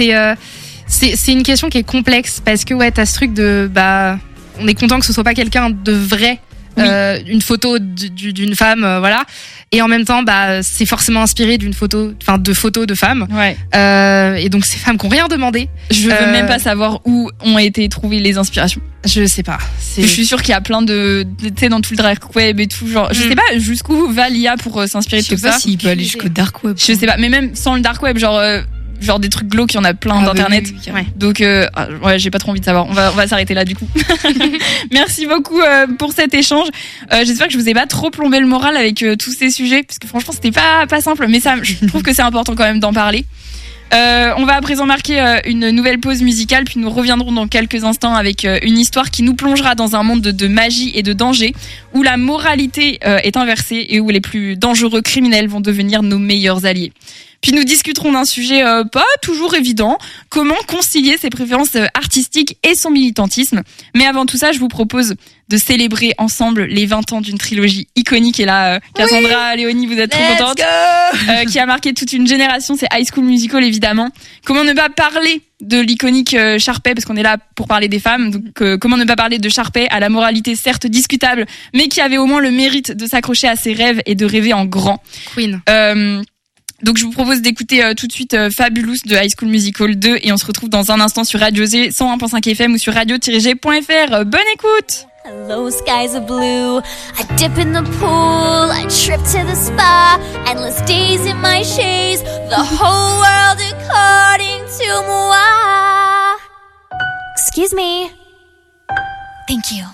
Speaker 2: C'est une question qui est complexe, parce que t'as ce truc de on est content que ce soit pas quelqu'un de vrai. Une photo d'une femme, voilà, et en même temps c'est forcément inspiré de photos de femmes, et donc ces femmes qui ont rien demandé.
Speaker 1: Je veux même pas savoir où ont été trouvées les inspirations.
Speaker 2: Je sais pas.
Speaker 1: Je suis sûre qu'il y a plein de, tu sais, dans tout le dark web et tout, genre, je sais pas jusqu'où va l'IA pour s'inspirer de tout ça.
Speaker 3: Je sais pas s'il peut aller jusqu'au dark web.
Speaker 1: Je sais pas, mais même sans le dark web, genre genre des trucs glauques, il y en a plein d'internet.
Speaker 3: Oui, ouais.
Speaker 1: Donc ouais, j'ai pas trop envie de savoir. On va s'arrêter là du coup. Merci beaucoup pour cet échange. J'espère que je vous ai pas trop plombé le moral avec tous ces sujets, parce que franchement c'était pas simple, mais ça, je trouve que c'est important quand même d'en parler. On va à présent marquer une nouvelle pause musicale, puis nous reviendrons dans quelques instants avec une histoire qui nous plongera dans un monde de magie et de danger, où la moralité est inversée et où les plus dangereux criminels vont devenir nos meilleurs alliés. Puis nous discuterons d'un sujet pas toujours évident, comment concilier ses préférences artistiques et son militantisme. Mais avant tout ça, je vous propose de célébrer ensemble les 20 ans d'une trilogie iconique. Et là, Cassandra, Léonie, vous êtes trop contente, qui a marqué toute une génération, c'est High School Musical évidemment. Comment ne pas parler de l'iconique Sharpay, parce qu'on est là pour parler des femmes, donc comment ne pas parler de Sharpay, à la moralité certes discutable, mais qui avait au moins le mérite de s'accrocher à ses rêves et de rêver en grand.
Speaker 2: Queen.
Speaker 1: Donc je vous propose d'écouter tout de suite Fabulous de High School Musical 2 et on se retrouve dans un instant sur Radio G 101.5 FM ou sur radio-g.fr. Bonne écoute.
Speaker 6: Hello, skies are blue. I dip in the pool, I trip to the spa. Endless days in my shades, the whole world according to moi. Excuse me. Thank you.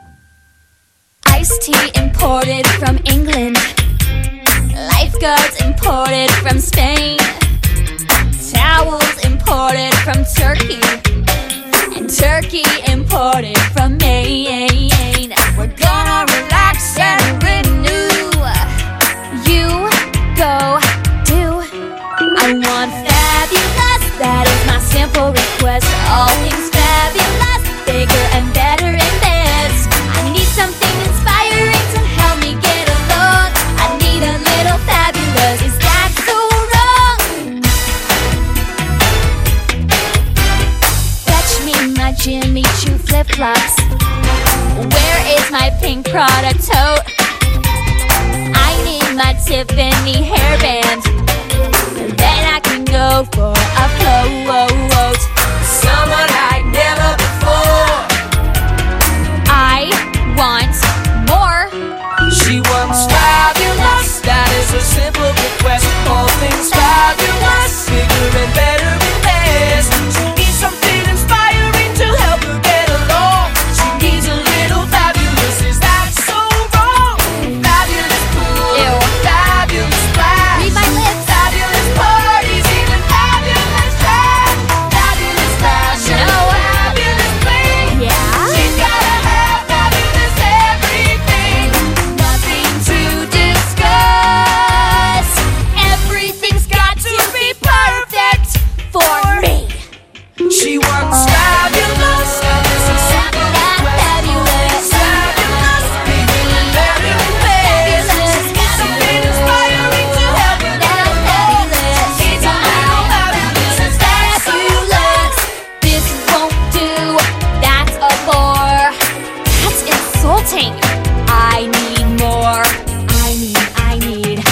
Speaker 6: Iced tea imported from England. Lifeguards imported from Spain. Towels imported from Turkey. And Turkey imported from Maine. We're gonna relax and renew. You go do. I want fabulous, that is my simple request. All things fabulous, bigger and better and best. I need something inspiring to help me get along. I need a little fabulous, is that so wrong? Fetch me my Jimmy Choo flip-flops. Where is my pink Prada tote? I need my Tiffany hairband. Then I can go for a float. Someone like never before. I want more.
Speaker 7: She wants fabulous, that is a simple request. All things fabulous, bigger and better and best. She needs something inspiring to help her get along. She needs a little fabulous, is that so wrong? Fabulous pool,
Speaker 6: Ew.
Speaker 7: fabulous splash.
Speaker 6: Read my lips.
Speaker 7: Fabulous parties, even fabulous dress. Fabulous fashion,
Speaker 6: No.
Speaker 7: fabulous bling.
Speaker 6: Yeah.
Speaker 7: She's gotta have fabulous everything.
Speaker 6: Nothing to discuss. Everything's got to be perfect for me.
Speaker 7: She wants fabulous, that is a simple request.
Speaker 6: Fabulous.
Speaker 7: Fabulous, bigger and better and best. She needs something inspiring to help her get along. It's a little fabulous, is that so
Speaker 6: Fabulous. This won't do. That's a bore. That's insulting. I need more. I need fabulous.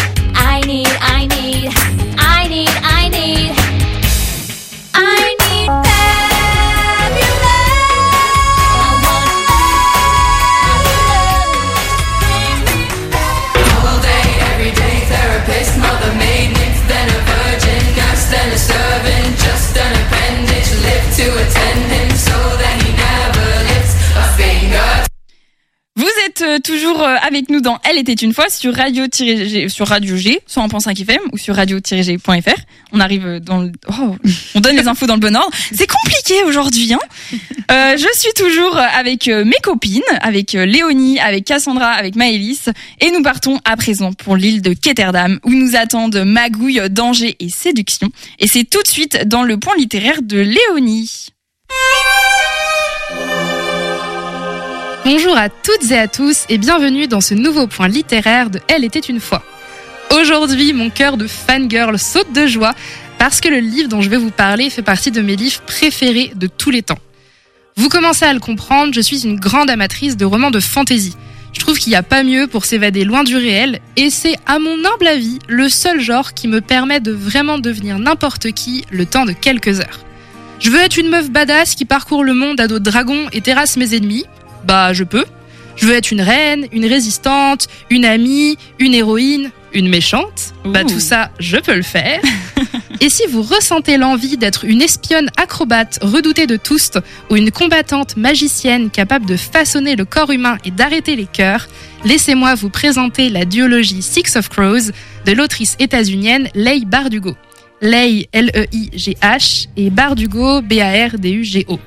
Speaker 6: I want fabulous.
Speaker 8: All day, everyday therapist, mother maid, nymph, then a virgin, nurse, then a servant, just an appendage, live to attend him so that he never lifts a finger.
Speaker 1: Vous êtes toujours avec nous dans Elle était une fois sur Radio-G, sur Radio G 101.5 FM ou sur radio-g.fr. On arrive dans le... on donne les infos dans le bon ordre. C'est compliqué aujourd'hui, hein. Je suis toujours avec mes copines, avec Léonie, avec Cassandra, avec Maëlys, et nous partons à présent pour l'île de Ketterdam où nous attendent magouille, danger et séduction. Et c'est tout de suite dans le point littéraire de Léonie.
Speaker 2: Bonjour à toutes et à tous et bienvenue dans ce nouveau point littéraire de Elle était une fois. Aujourd'hui, mon cœur de fangirl saute de joie parce que le livre dont je vais vous parler fait partie de mes livres préférés de tous les temps. Vous commencez à le comprendre, je suis une grande amatrice de romans de fantasy. Je trouve qu'il n'y a pas mieux pour s'évader loin du réel et c'est, à mon humble avis, le seul genre qui me permet de vraiment devenir n'importe qui le temps de quelques heures. Je veux être une meuf badass qui parcourt le monde à dos de dragons et terrasse mes ennemis. Bah, je peux. Je veux être une reine, une résistante, une amie, une héroïne. une méchante, bah
Speaker 1: Ouh.
Speaker 2: tout ça, je peux le faire. Et si vous ressentez l'envie d'être une espionne acrobate redoutée de tous, ou une combattante magicienne capable de façonner le corps humain et d'arrêter les cœurs, laissez-moi vous présenter la duologie Six of Crows de l'autrice états-unienne Leigh Bardugo. Leigh, L-E-I-G-H, et Bardugo, B-A-R-D-U-G-O.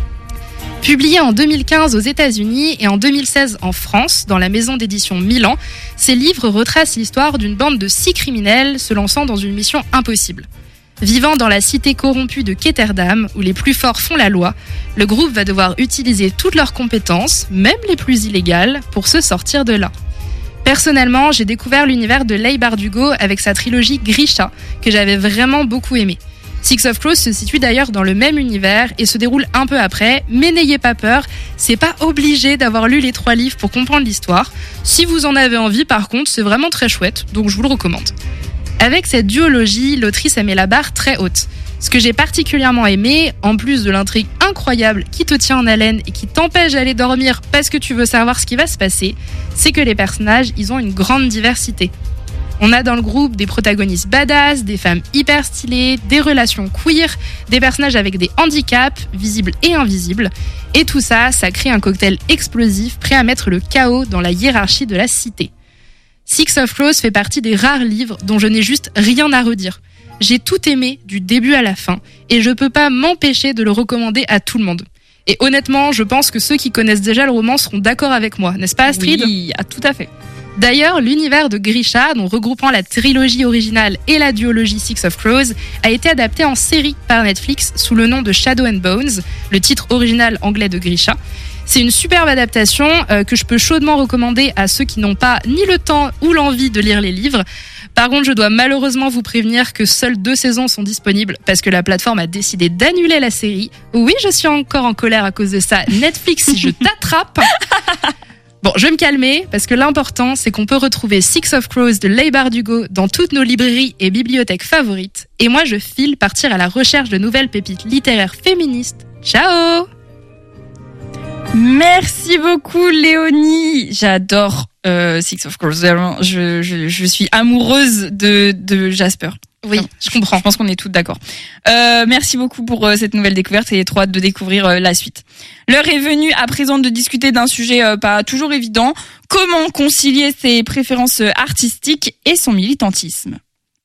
Speaker 2: Publié en 2015 aux États-Unis et en 2016 en France, dans la maison d'édition Milan, ces livres retracent l'histoire d'une bande de 6 criminels se lançant dans une mission impossible. Vivant dans la cité corrompue de Ketterdam, où les plus forts font la loi, le groupe va devoir utiliser toutes leurs compétences, même les plus illégales, pour se sortir de là. Personnellement, j'ai découvert l'univers de Leigh Bardugo avec sa trilogie Grisha, que j'avais vraiment beaucoup aimé. Six of Crows se situe d'ailleurs dans le même univers et se déroule un peu après, mais n'ayez pas peur, c'est pas obligé d'avoir lu les 3 livres pour comprendre l'histoire. Si vous en avez envie, par contre, c'est vraiment très chouette, donc je vous le recommande. Avec cette duologie, l'autrice a mis la barre très haute. Ce que j'ai particulièrement aimé, en plus de l'intrigue incroyable qui te tient en haleine et qui t'empêche d'aller dormir parce que tu veux savoir ce qui va se passer, c'est que les personnages, ils ont une grande diversité. On a dans le groupe des protagonistes badass, des femmes hyper stylées, des relations queer, des personnages avec des handicaps, visibles et invisibles. Et tout ça, ça crée un cocktail explosif prêt à mettre le chaos dans la hiérarchie de la cité. Six of Crows fait partie des rares livres dont je n'ai juste rien à redire. J'ai tout aimé du début à la fin et je peux pas m'empêcher de le recommander à tout le monde. Et honnêtement, je pense que ceux qui connaissent déjà le roman seront d'accord avec moi, n'est-ce pas Astrid ?
Speaker 1: Oui, tout à fait.
Speaker 2: D'ailleurs, l'univers de Grisha, dont regroupant la trilogie originale et la duologie Six of Crows, a été adapté en série par Netflix sous le nom de Shadow and Bones, le titre original anglais de Grisha. C'est une superbe adaptation que je peux chaudement recommander à ceux qui n'ont pas ni le temps ou l'envie de lire les livres. Par contre, je dois malheureusement vous prévenir que seules 2 saisons sont disponibles parce que la plateforme a décidé d'annuler la série. Oui, je suis encore en colère à cause de ça. Netflix, si je t'attrape. Bon, je vais me calmer parce que l'important, c'est qu'on peut retrouver Six of Crows de Leigh Bardugo dans toutes nos librairies et bibliothèques favorites. Et moi, je file partir à la recherche de nouvelles pépites littéraires féministes. Ciao!
Speaker 1: Merci beaucoup Léonie. J'adore Six of Crows. Vraiment, je suis amoureuse de Jasper.
Speaker 2: Oui, je comprends.
Speaker 1: Je pense qu'on est toutes d'accord. Merci beaucoup pour cette nouvelle découverte et trop hâte de découvrir la suite. L'heure est venue à présent de discuter d'un sujet pas toujours évident. Comment concilier ses préférences artistiques et son militantisme ?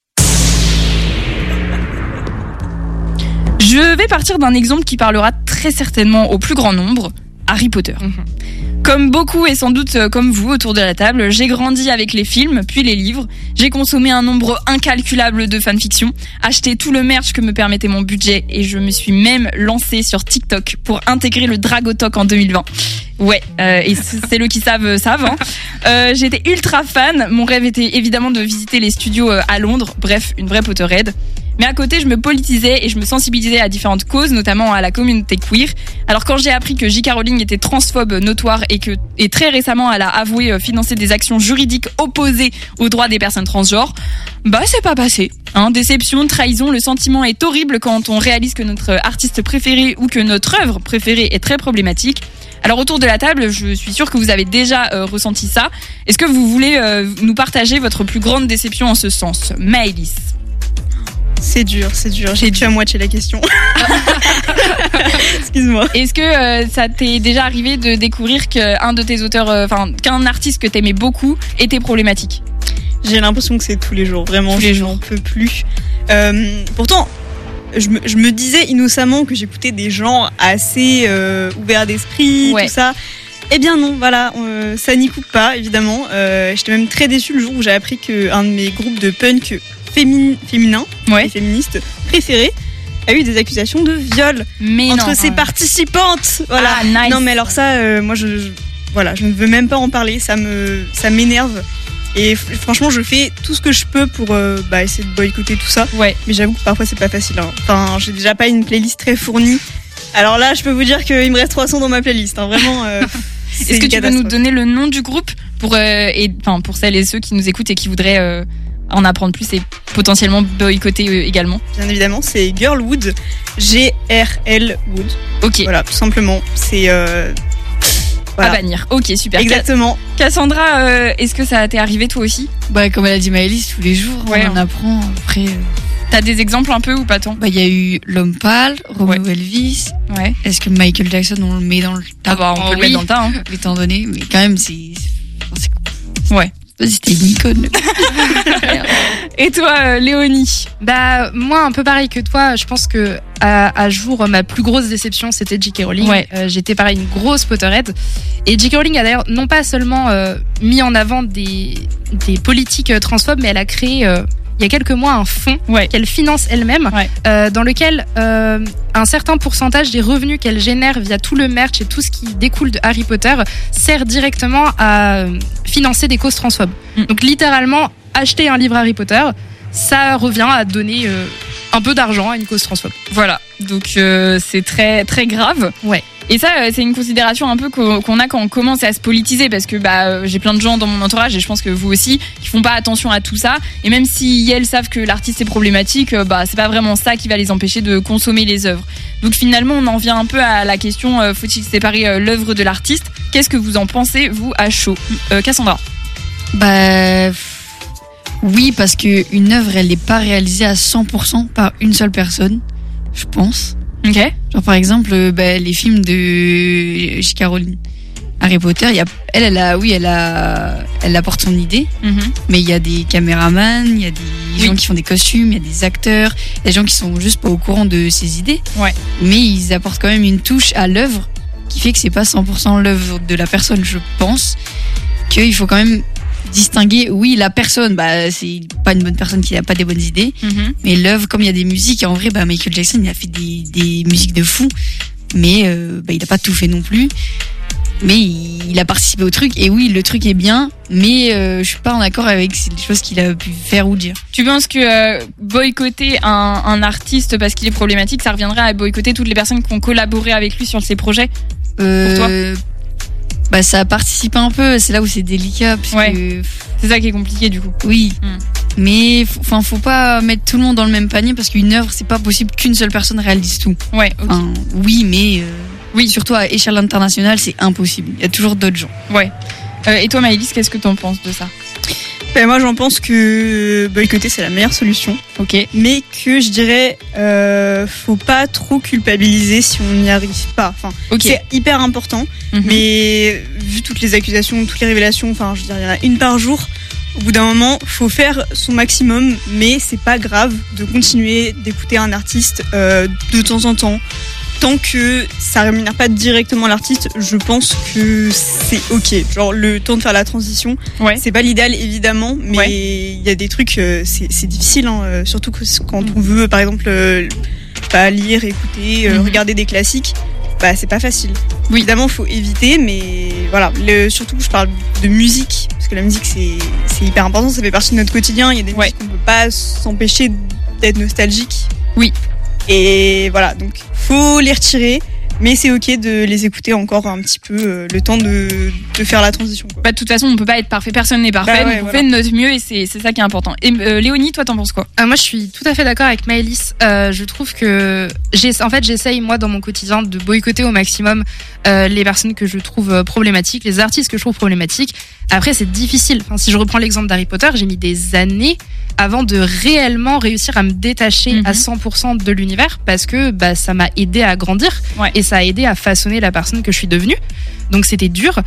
Speaker 1: Je vais partir d'un exemple qui parlera très certainement au plus grand nombre. Harry Potter. Comme beaucoup et sans doute comme vous autour de la table, j'ai grandi avec les films, puis les livres. J'ai consommé un nombre incalculable de fanfictions, acheté tout le merch que me permettait mon budget et je me suis même lancée sur TikTok pour intégrer le Dragotok en 2020. Ouais, et c'est le qui savent. Hein. J'étais ultra fan. Mon rêve était évidemment de visiter les studios à Londres. Bref, une vraie Potterhead. Mais à côté, je me politisais et je me sensibilisais à différentes causes, notamment à la communauté queer. Alors quand j'ai appris que J.K. Rowling était transphobe notoire et très récemment elle a avoué financer des actions juridiques opposées aux droits des personnes transgenres, bah c'est pas passé. Hein, déception, trahison, le sentiment est horrible quand on réalise que notre artiste préféré ou que notre œuvre préférée est très problématique. Alors autour de la table, je suis sûre que vous avez déjà ressenti ça. Est-ce que vous voulez nous partager votre plus grande déception en ce sens ? Maëlys.
Speaker 4: C'est dur. J'ai tué à moitié la question. Excuse-moi.
Speaker 1: Est-ce que ça t'est déjà arrivé de découvrir qu'un de tes auteurs, qu'un artiste que t'aimais beaucoup était problématique ?
Speaker 4: J'ai l'impression que c'est tous les jours. Vraiment, je n'en peux plus. Pourtant, je me disais innocemment que j'écoutais des gens assez ouverts d'esprit, tout ça. Eh bien non, voilà, ça n'y coupe pas, évidemment. J'étais même très déçue le jour où j'ai appris qu'un de mes groupes de punk féminin et féministe préférés a eu des accusations de viol entre ses participantes. Voilà.
Speaker 1: Ah, nice.
Speaker 4: Non mais alors ça, moi je ne veux même pas en parler. Ça m'énerve. Et franchement, je fais tout ce que je peux pour essayer de boycotter tout ça.
Speaker 1: Ouais.
Speaker 4: Mais j'avoue que parfois c'est pas facile. Hein. Enfin, j'ai déjà pas une playlist très fournie. Alors là, je peux vous dire qu'il me reste 300 dans ma playlist. Hein. Vraiment.
Speaker 1: Est-ce que tu peux nous donner le nom du groupe pour celles et ceux qui nous écoutent et qui voudraient en apprendre plus et potentiellement boycotter également?
Speaker 4: Bien évidemment, c'est Girlwood, G-R-L Wood.
Speaker 1: Ok.
Speaker 4: Voilà, tout simplement. C'est Voilà.
Speaker 1: À bannir. Ok, super.
Speaker 4: Exactement.
Speaker 1: Cassandra, est-ce que ça t'est arrivé toi aussi?
Speaker 3: Bah, comme elle a dit Maëlys, tous les jours,
Speaker 1: Ouais,
Speaker 3: on en apprend. Après,
Speaker 1: T'as des exemples un peu ou pas tant?
Speaker 3: bah, il y a eu L'Homme pâle, Romeo Elvis.
Speaker 1: Ouais.
Speaker 3: Est-ce que Michael Jackson, on le met dans le tas?
Speaker 1: Ah bah, on peut le mettre dans le tas, hein.
Speaker 3: Étant donné, mais quand même, c'est
Speaker 1: Ouais.
Speaker 3: c'était une icône.
Speaker 1: Et toi, Léonie?
Speaker 2: Bah moi un peu pareil que toi, je pense que à jour ma plus grosse déception c'était J.K. Rowling.
Speaker 1: Ouais.
Speaker 2: J'étais pareil une grosse Potterhead et J.K. Rowling a d'ailleurs non pas seulement mis en avant des politiques transphobes, mais elle a créé il y a quelques mois un fonds qu'elle finance elle-même, dans lequel un certain pourcentage des revenus qu'elle génère via tout le merch et tout ce qui découle de Harry Potter sert directement à financer des causes transphobes. Donc littéralement, acheter un livre Harry Potter, ça revient à donner un peu d'argent à une cause transphobe.
Speaker 1: Voilà, donc c'est très très grave.
Speaker 2: Ouais.
Speaker 1: Et ça, c'est une considération un peu qu'on a quand on commence à se politiser, parce que j'ai plein de gens dans mon entourage, et je pense que vous aussi, qui font pas attention à tout ça. Et même si elles savent que l'artiste est problématique, c'est pas vraiment ça qui va les empêcher de consommer les œuvres. Donc finalement, on en vient un peu à la question, faut-il séparer l'œuvre de l'artiste? Qu'est-ce que vous en pensez, vous, à chaud? Cassandra?
Speaker 3: Bah, oui, parce que une œuvre, elle n'est pas réalisée à 100% par une seule personne, je pense.
Speaker 1: Ok.
Speaker 3: Genre par exemple, les films de J.K. Rowling, Harry Potter, elle apporte son idée, mais il y a des caméramans, il y a des gens qui font des costumes, il y a des acteurs, il y a des gens qui sont juste pas au courant de ses idées, mais ils apportent quand même une touche à l'œuvre qui fait que c'est pas 100% l'œuvre de la personne. Je pense qu'il faut quand même distinguer, oui, la personne, c'est pas une bonne personne qui n'a pas des bonnes idées, mais l'œuvre, comme il y a des musiques, et en vrai, Michael Jackson, il a fait des musiques de fou, mais il a pas tout fait non plus, mais il a participé au truc, et oui, le truc est bien, mais je suis pas en accord avec les choses qu'il a pu faire ou dire.
Speaker 1: Tu penses que boycotter un artiste parce qu'il est problématique, ça reviendrait à boycotter toutes les personnes qui ont collaboré avec lui sur ses projets? Pour toi?
Speaker 3: Ça participe un peu, c'est là où c'est délicat, parce que
Speaker 1: c'est ça qui est compliqué du coup.
Speaker 3: Oui, mais faut pas mettre tout le monde dans le même panier, parce qu'une œuvre, c'est pas possible qu'une seule personne réalise tout.
Speaker 1: Ouais, ok.
Speaker 3: Oui, mais surtout à échelle internationale, c'est impossible. Il y a toujours d'autres gens.
Speaker 1: Ouais. Et toi, Maëlys, qu'est-ce que t'en penses de ça?
Speaker 4: Moi, j'en pense que boycotter, c'est la meilleure solution.
Speaker 1: Ok.
Speaker 4: Mais que je dirais, faut pas trop culpabiliser si on n'y arrive pas. Enfin, c'est hyper important. Mais vu toutes les accusations, toutes les révélations, je veux dire, il y en a une par jour. Au bout d'un moment, faut faire son maximum, mais c'est pas grave de continuer d'écouter un artiste de temps en temps. Tant que ça rémunère pas directement l'artiste, je pense que c'est ok. Genre le temps de faire la transition, c'est pas l'idéal évidemment, mais il y a des trucs, c'est difficile, surtout quand on veut par exemple lire, écouter, regarder des classiques. C'est pas facile. Oui. Évidemment, faut éviter, mais voilà. Surtout, je parle de musique, parce que la musique, c'est hyper important, ça fait partie de notre quotidien. Il y a des musiques qu'on peut pas s'empêcher d'être nostalgique.
Speaker 1: Oui.
Speaker 4: Et voilà, donc faut les retirer, mais c'est ok de les écouter encore un petit peu, le temps de faire la transition, quoi.
Speaker 1: De toute façon, on peut pas être parfait, personne n'est parfait, donc on fait de notre mieux, et c'est ça qui est important. Et Léonie, toi, t'en penses quoi?
Speaker 2: Moi, je suis tout à fait d'accord avec Maëlys. Je trouve que j'essaye moi dans mon quotidien de boycotter au maximum les personnes que je trouve problématiques, les artistes que je trouve problématiques. Après, c'est difficile. Si je reprends l'exemple d'Harry Potter, j'ai mis des années avant de réellement réussir à me détacher à 100% de l'univers, parce que ça m'a aidé à grandir et ça a aidé à façonner la personne que je suis devenue. Donc c'était dur.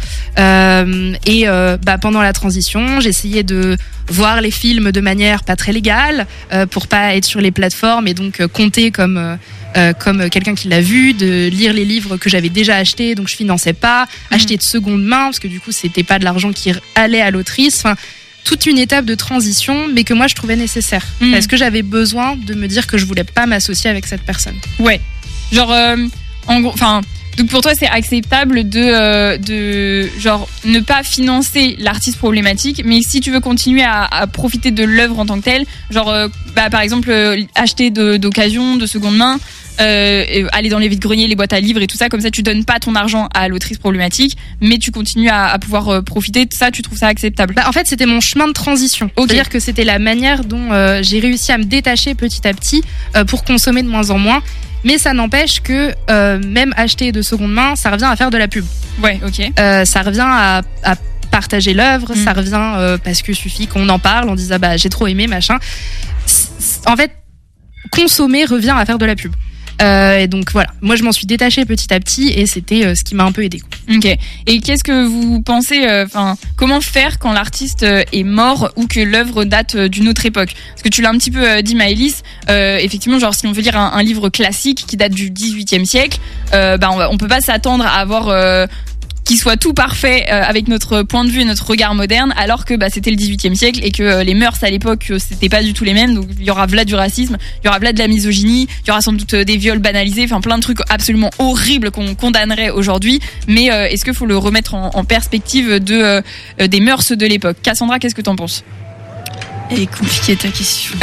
Speaker 2: Pendant la transition, j'essayais de voir les films de manière pas très légale, pour pas être sur les plateformes et donc compter comme quelqu'un qui l'a vu, de lire les livres que j'avais déjà achetés, donc je finançais pas, acheter de seconde main, parce que du coup c'était pas de l'argent qui allait à l'autrice. Toute une étape de transition, mais que moi je trouvais nécessaire, parce que j'avais besoin de me dire que je voulais pas m'associer avec cette personne.
Speaker 1: Ouais. Genre, en gros, donc pour toi c'est acceptable de genre ne pas financer l'artiste problématique, mais si tu veux continuer à profiter de l'œuvre en tant que telle, genre par exemple acheter d'occasion, de seconde main, aller dans les vides-greniers, les boîtes à livres et tout ça, comme ça tu donnes pas ton argent à l'autrice problématique, mais tu continues à pouvoir profiter de ça. Tu trouves ça acceptable?
Speaker 2: En fait, c'était mon chemin de transition.
Speaker 1: Okay.
Speaker 2: C'est-à-dire que c'était la manière dont j'ai réussi à me détacher petit à petit pour consommer de moins en moins. Mais ça n'empêche que même acheter de seconde main, ça revient à faire de la pub.
Speaker 1: Ouais, ok.
Speaker 2: Ça revient à partager l'œuvre, ça revient parce que suffit qu'on en parle, on dise j'ai trop aimé, machin. En fait, consommer revient à faire de la pub. Et donc voilà, moi je m'en suis détachée petit à petit et c'était ce qui m'a un peu aidée.
Speaker 1: Ok. Et qu'est-ce que vous pensez, comment faire quand l'artiste est mort ou que l'œuvre date d'une autre époque? Parce que tu l'as un petit peu dit, Maëlys, effectivement, genre si on veut lire un livre classique qui date du 18e siècle, on peut pas s'attendre à avoir qui soit tout parfait avec notre point de vue et notre regard moderne, alors que c'était le 18e siècle et que les mœurs à l'époque c'était pas du tout les mêmes. Donc il y aura v'là du racisme, il y aura v'là de la misogynie, il y aura sans doute des viols banalisés, enfin plein de trucs absolument horribles qu'on condamnerait aujourd'hui. Mais est-ce qu'il faut le remettre en perspective des mœurs de l'époque? Cassandra, qu'est-ce que t'en penses?
Speaker 3: Elle est compliquée ta question.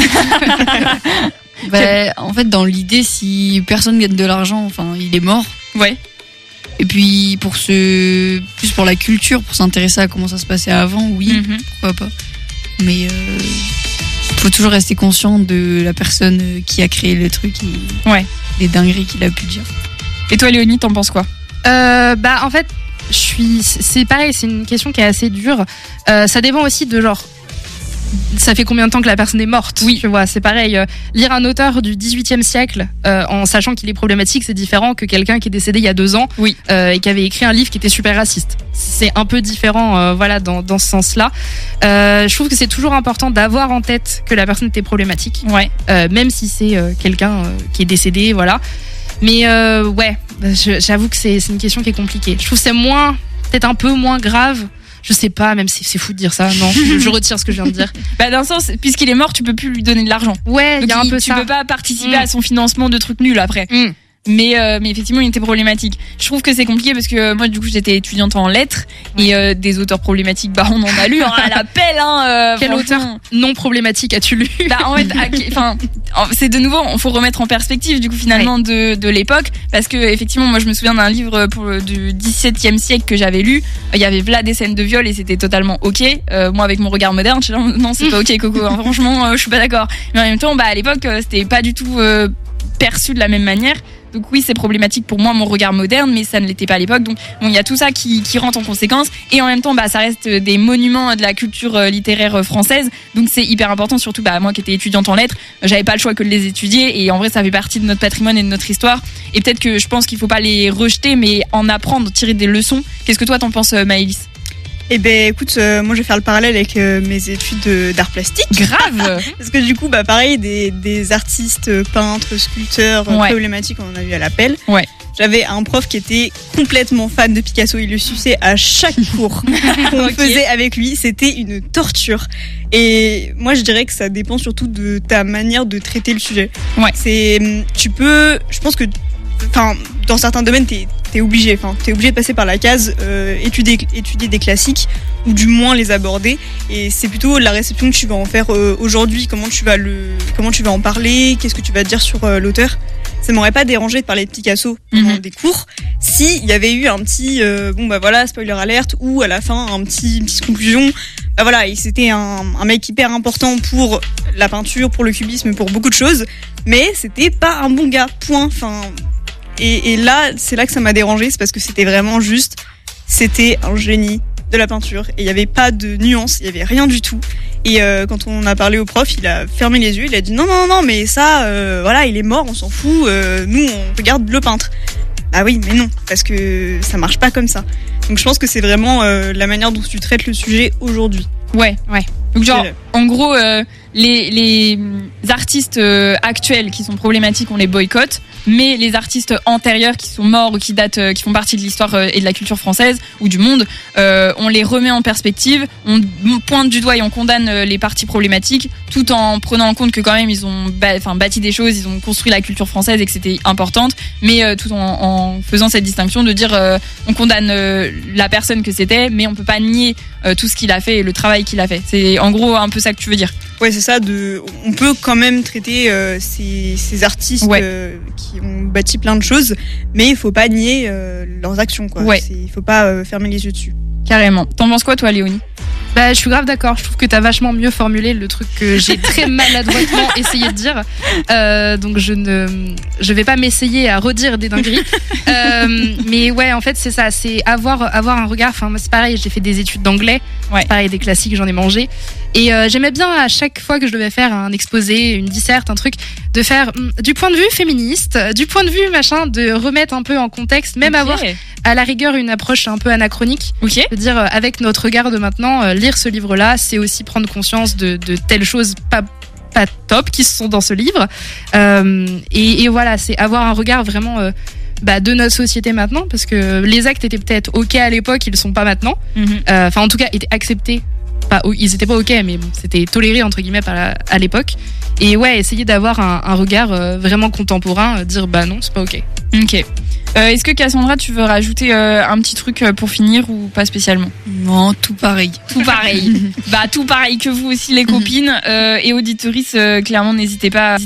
Speaker 3: En fait, dans l'idée, si personne gagne de l'argent, enfin, il est mort.
Speaker 1: Ouais.
Speaker 3: Et puis plus pour la culture, pour s'intéresser à comment ça se passait avant, oui, pourquoi pas. Mais faut toujours rester conscient de la personne qui a créé le truc et les dingueries qu'il a pu dire.
Speaker 1: Et toi, Léonie, t'en penses quoi?
Speaker 2: En fait, c'est pareil, c'est une question qui est assez dure. Ça dépend aussi de genre. Ça fait combien de temps que la personne est morte? Oui, tu vois, c'est pareil. Lire un auteur du 18e siècle en sachant qu'il est problématique, c'est différent que quelqu'un qui est décédé il y a 2 ans et qui avait écrit un livre qui était super raciste. C'est un peu différent, dans ce sens-là. Je trouve que c'est toujours important d'avoir en tête que la personne était problématique, même si c'est quelqu'un qui est décédé, voilà. Mais j'avoue que c'est une question qui est compliquée. Je trouve que c'est peut-être un peu moins grave. Je sais pas, même si c'est fou de dire ça. Non, je retire ce que je viens de dire.
Speaker 1: D'un sens, puisqu'il est mort, tu peux plus lui donner de l'argent.
Speaker 2: Ouais, il y a un peu
Speaker 1: tu
Speaker 2: ça.
Speaker 1: peux pas participer à son financement de trucs nuls après. Mais effectivement, il était problématique. Je trouve que c'est compliqué parce que moi, du coup, j'étais étudiante en lettres et des auteurs problématiques, on en a lu à l'appel.
Speaker 2: Quel auteur non problématique as-tu lu?
Speaker 1: En fait, c'est de nouveau, il faut remettre en perspective du coup finalement de l'époque, parce que effectivement, moi, je me souviens d'un livre du 17e siècle que j'avais lu. Il y avait là des scènes de viol et c'était totalement ok. Moi, avec mon regard moderne, je suis là, non, c'est pas ok, Coco. Franchement, je suis pas d'accord. Mais en même temps, à l'époque, c'était pas du tout perçu de la même manière. Donc oui, c'est problématique pour moi, mon regard moderne, mais ça ne l'était pas à l'époque. Donc il y a tout ça qui rentre en conséquence. Et en même temps, ça reste des monuments de la culture littéraire française. Donc c'est hyper important, surtout moi qui étais étudiante en lettres, j'avais pas le choix que de les étudier. Et en vrai, ça fait partie de notre patrimoine et de notre histoire. Et peut-être que je pense qu'il faut pas les rejeter, mais en apprendre, tirer des leçons. Qu'est-ce que toi t'en penses, Maëlys?
Speaker 4: Écoute, moi je vais faire le parallèle avec mes études d'art plastique.
Speaker 1: Grave.
Speaker 4: Parce que du coup, pareil, des artistes, peintres, sculpteurs problématiques, on en a eu à l'appel.
Speaker 1: Ouais.
Speaker 4: J'avais un prof qui était complètement fan de Picasso. Il le suçait à chaque cours qu'on faisait avec lui. C'était une torture. Et moi, je dirais que ça dépend surtout de ta manière de traiter le sujet.
Speaker 1: Ouais.
Speaker 4: Je pense que, dans certains domaines, t'es obligé de passer par la case étudier des classiques ou du moins les aborder, et c'est plutôt la réception que tu vas en faire aujourd'hui, comment tu vas en parler, qu'est-ce que tu vas dire sur l'auteur. Ça m'aurait pas dérangé de parler de Picasso pendant des cours si il y avait eu un petit spoiler alerte, ou à la fin une petite conclusion. C'était un mec hyper important pour la peinture, pour le cubisme, pour beaucoup de choses, mais c'était pas un bon gars, point. Et là, c'est là que ça m'a dérangé, c'est parce que c'était vraiment c'était un génie de la peinture. Et il n'y avait pas de nuance, il n'y avait rien du tout. Et quand on a parlé au prof, il a fermé les yeux, il a dit non, mais ça, il est mort, on s'en fout, nous, on regarde le peintre. Ah oui, mais non, parce que ça marche pas comme ça. Donc je pense que c'est vraiment la manière dont tu traites le sujet aujourd'hui.
Speaker 1: Ouais. Donc en gros, les artistes actuels qui sont problématiques, on les boycotte, mais les artistes antérieurs qui sont morts ou qui font partie de l'histoire et de la culture française ou du monde, on les remet en perspective, on pointe du doigt et on condamne les parties problématiques, tout en prenant en compte que quand même ils ont bâti des choses, ils ont construit la culture française et que c'était importante, mais tout en faisant cette distinction de dire on condamne la personne que c'était, mais on peut pas nier tout ce qu'il a fait et le travail qu'il a fait. C'est en gros un peu ça que tu veux dire.
Speaker 4: Ouais, c'est ça. On peut quand même traiter ces artistes qui ont bâti plein de choses, mais il faut pas nier leurs actions, quoi.
Speaker 1: Ouais.
Speaker 4: Il faut pas fermer les yeux dessus.
Speaker 1: Carrément. T'en penses quoi, toi, Léonie?
Speaker 2: Bah, je suis grave d'accord. Je trouve que t'as vachement mieux formulé le truc que j'ai très maladroitement essayé de dire. Donc je vais pas m'essayer à redire des dingueries. Mais ouais, en fait, c'est ça. C'est avoir un regard. Enfin, moi, c'est pareil. J'ai fait des études d'anglais.
Speaker 1: Ouais.
Speaker 2: Pareil, des classiques, j'en ai mangé. Et j'aimais bien à chaque fois que je devais faire un exposé, une disserte, un truc, de faire du point de vue féministe, du point de vue machin, de remettre un peu en contexte, même avoir à la rigueur une approche un peu anachronique.
Speaker 1: Ok.
Speaker 2: De dire avec notre regard de maintenant, lire ce livre-là, c'est aussi prendre conscience de telles choses pas top qui sont dans ce livre. Et voilà, c'est avoir un regard vraiment de notre société maintenant, parce que les actes étaient peut-être ok à l'époque, ils le sont pas maintenant. Enfin, en tout cas, étaient acceptés. Ils étaient pas ok, mais bon, c'était toléré entre guillemets à l'époque. Et ouais, essayer d'avoir un regard vraiment contemporain, dire bah non, c'est pas ok.
Speaker 1: Ok. Est-ce que Cassandra, tu veux rajouter un petit truc pour finir ou pas spécialement?
Speaker 3: Non, tout pareil.
Speaker 1: Tout pareil. Tout pareil que vous aussi, les copines et auditrices. Clairement, n'hésitez pas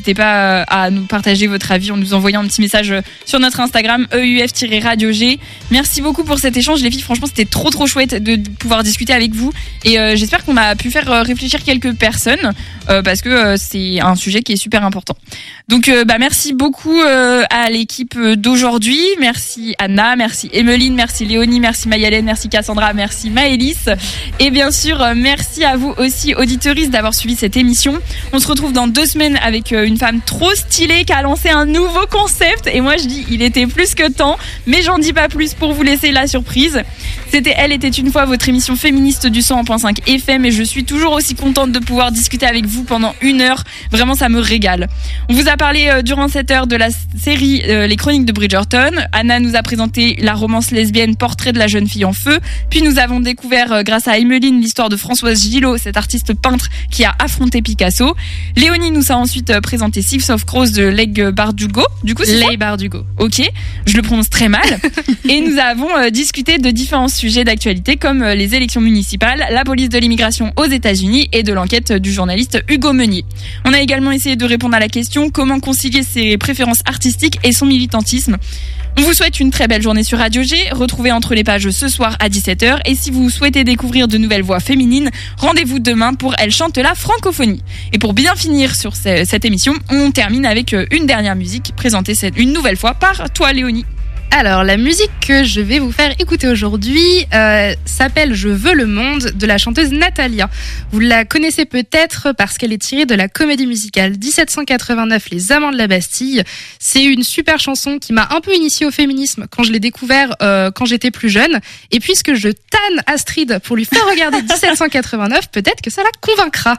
Speaker 1: à nous partager votre avis en nous envoyant un petit message sur notre Instagram EUF-Radio G. Merci beaucoup pour cet échange, les filles. Franchement, c'était trop chouette de pouvoir discuter avec vous et j'espère qu'on a pu faire réfléchir quelques personnes parce que c'est un sujet qui est super important. Donc, merci beaucoup à l'équipe d'aujourd'hui. Merci Anna, merci Emeline, merci Léonie, merci Mayalène, merci Cassandra, merci Maëlys. Et bien sûr, merci à vous aussi, auditeuristes, d'avoir suivi cette émission. On se retrouve dans 2 semaines avec une femme trop stylée qui a lancé un nouveau concept. Et moi, je dis, il était plus que temps. Mais j'en dis pas plus pour vous laisser la surprise. C'était Elle était une fois, votre émission féministe du 100.5 FM. Et je suis toujours aussi contente de pouvoir discuter avec vous pendant 1 heure. Vraiment, ça me régale. On vous a parlé durant cette heure de la série Les Chroniques de Bridgerton. Anna nous a présenté la romance lesbienne Portrait de la jeune fille en feu. Puis nous avons découvert, grâce à Emeline, l'histoire de Françoise Gillot, cette artiste peintre qui a affronté Picasso. Léonie nous a ensuite présenté Six of Crows de Leigh Bardugo. Du coup, c'est
Speaker 2: Leigh Bardugo.
Speaker 1: Ok, je le prononce très mal. Et nous avons discuté de différents sujets d'actualité comme les élections municipales, la police de l'immigration aux États-Unis et de l'enquête du journaliste Hugo Meunier. On a également essayé de répondre à la question comment concilier ses préférences artistiques et son militantisme. On vous souhaite une très belle journée sur Radio G. Retrouvez Entre les pages ce soir à 17h. Et si vous souhaitez découvrir de nouvelles voix féminines, rendez-vous demain pour Elle chante la francophonie. Et pour bien finir sur cette émission, on termine avec une dernière musique présentée une nouvelle fois par toi, Léonie.
Speaker 2: Alors, la musique que je vais vous faire écouter aujourd'hui s'appelle Je veux le monde de la chanteuse Natalia. Vous la connaissez peut-être parce qu'elle est tirée de la comédie musicale 1789 Les Amants de la Bastille. C'est une super chanson qui m'a un peu initiée au féminisme quand je l'ai découvert quand j'étais plus jeune. Et puisque je tanne Astrid pour lui faire regarder 1789, peut-être que ça la convaincra.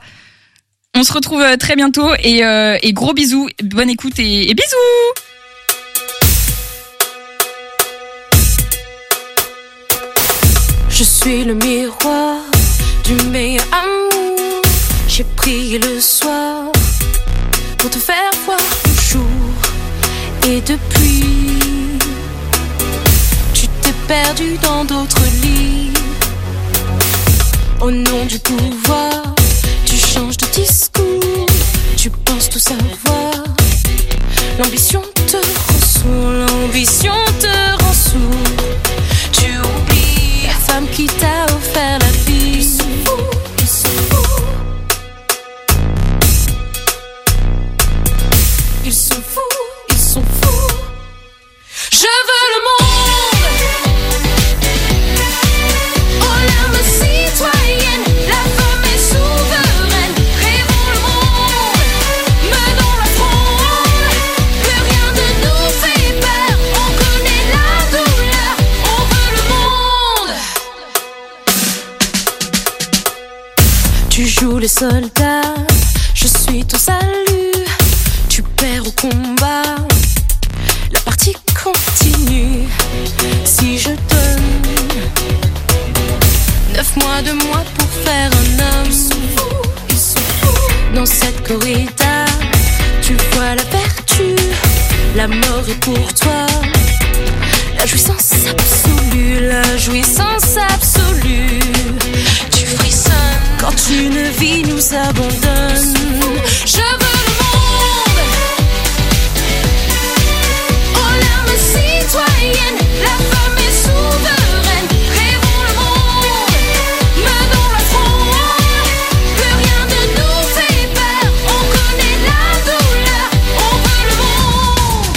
Speaker 1: On se retrouve très bientôt et gros bisous, bonne écoute et bisous.
Speaker 9: Je suis le miroir du meilleur amour. J'ai prié le soir pour te faire voir le jour. Et depuis, tu t'es perdu dans d'autres lits. Au nom du pouvoir, tu changes de discours. Tu penses tout savoir. L'ambition te rend sourd, l'ambition te rend sourd. Tu oublies la femme qui t'a offert la vie. Ils sont fous, ils sont fous. Ils sont fous, ils sont fous. Je veux le monde. Oh l'âme citoyenne, la femme est souveraine. Rêvons le monde, menons la fronde. Plus rien ne nous fait peur, on connaît la douleur. On veut le monde. Tu joues les soldats, je suis ton salut. Tu perds au combat, la partie continue. Si je donne 9 mois de moi pour faire un homme, ils sont fous, ils sont fous. Dans cette corrida, tu vois la vertu, la mort est pour toi. La jouissance absolue, la jouissance absolue. Tu frissonnes quand une vie nous abandonne. Je veux le monde aux larmes citoyennes, la femme est souveraine. Rêvons le monde, menons le front, plus rien ne nous fait peur. On connaît la douleur, on veut le monde.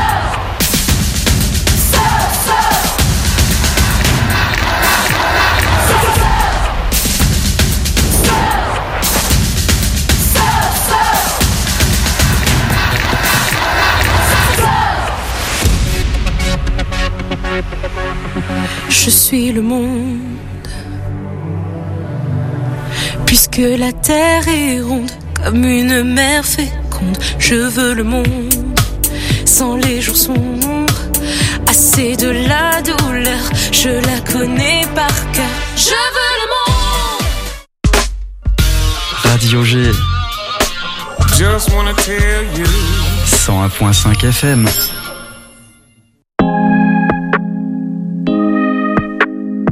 Speaker 9: Je suis le monde, puisque la terre est ronde comme une mer féconde. Je veux le monde sans les jours sombres, assez de la douleur, je la connais par cœur. Je veux le monde.
Speaker 10: Radio G
Speaker 7: Just wanna tell you
Speaker 10: 101.5 FM.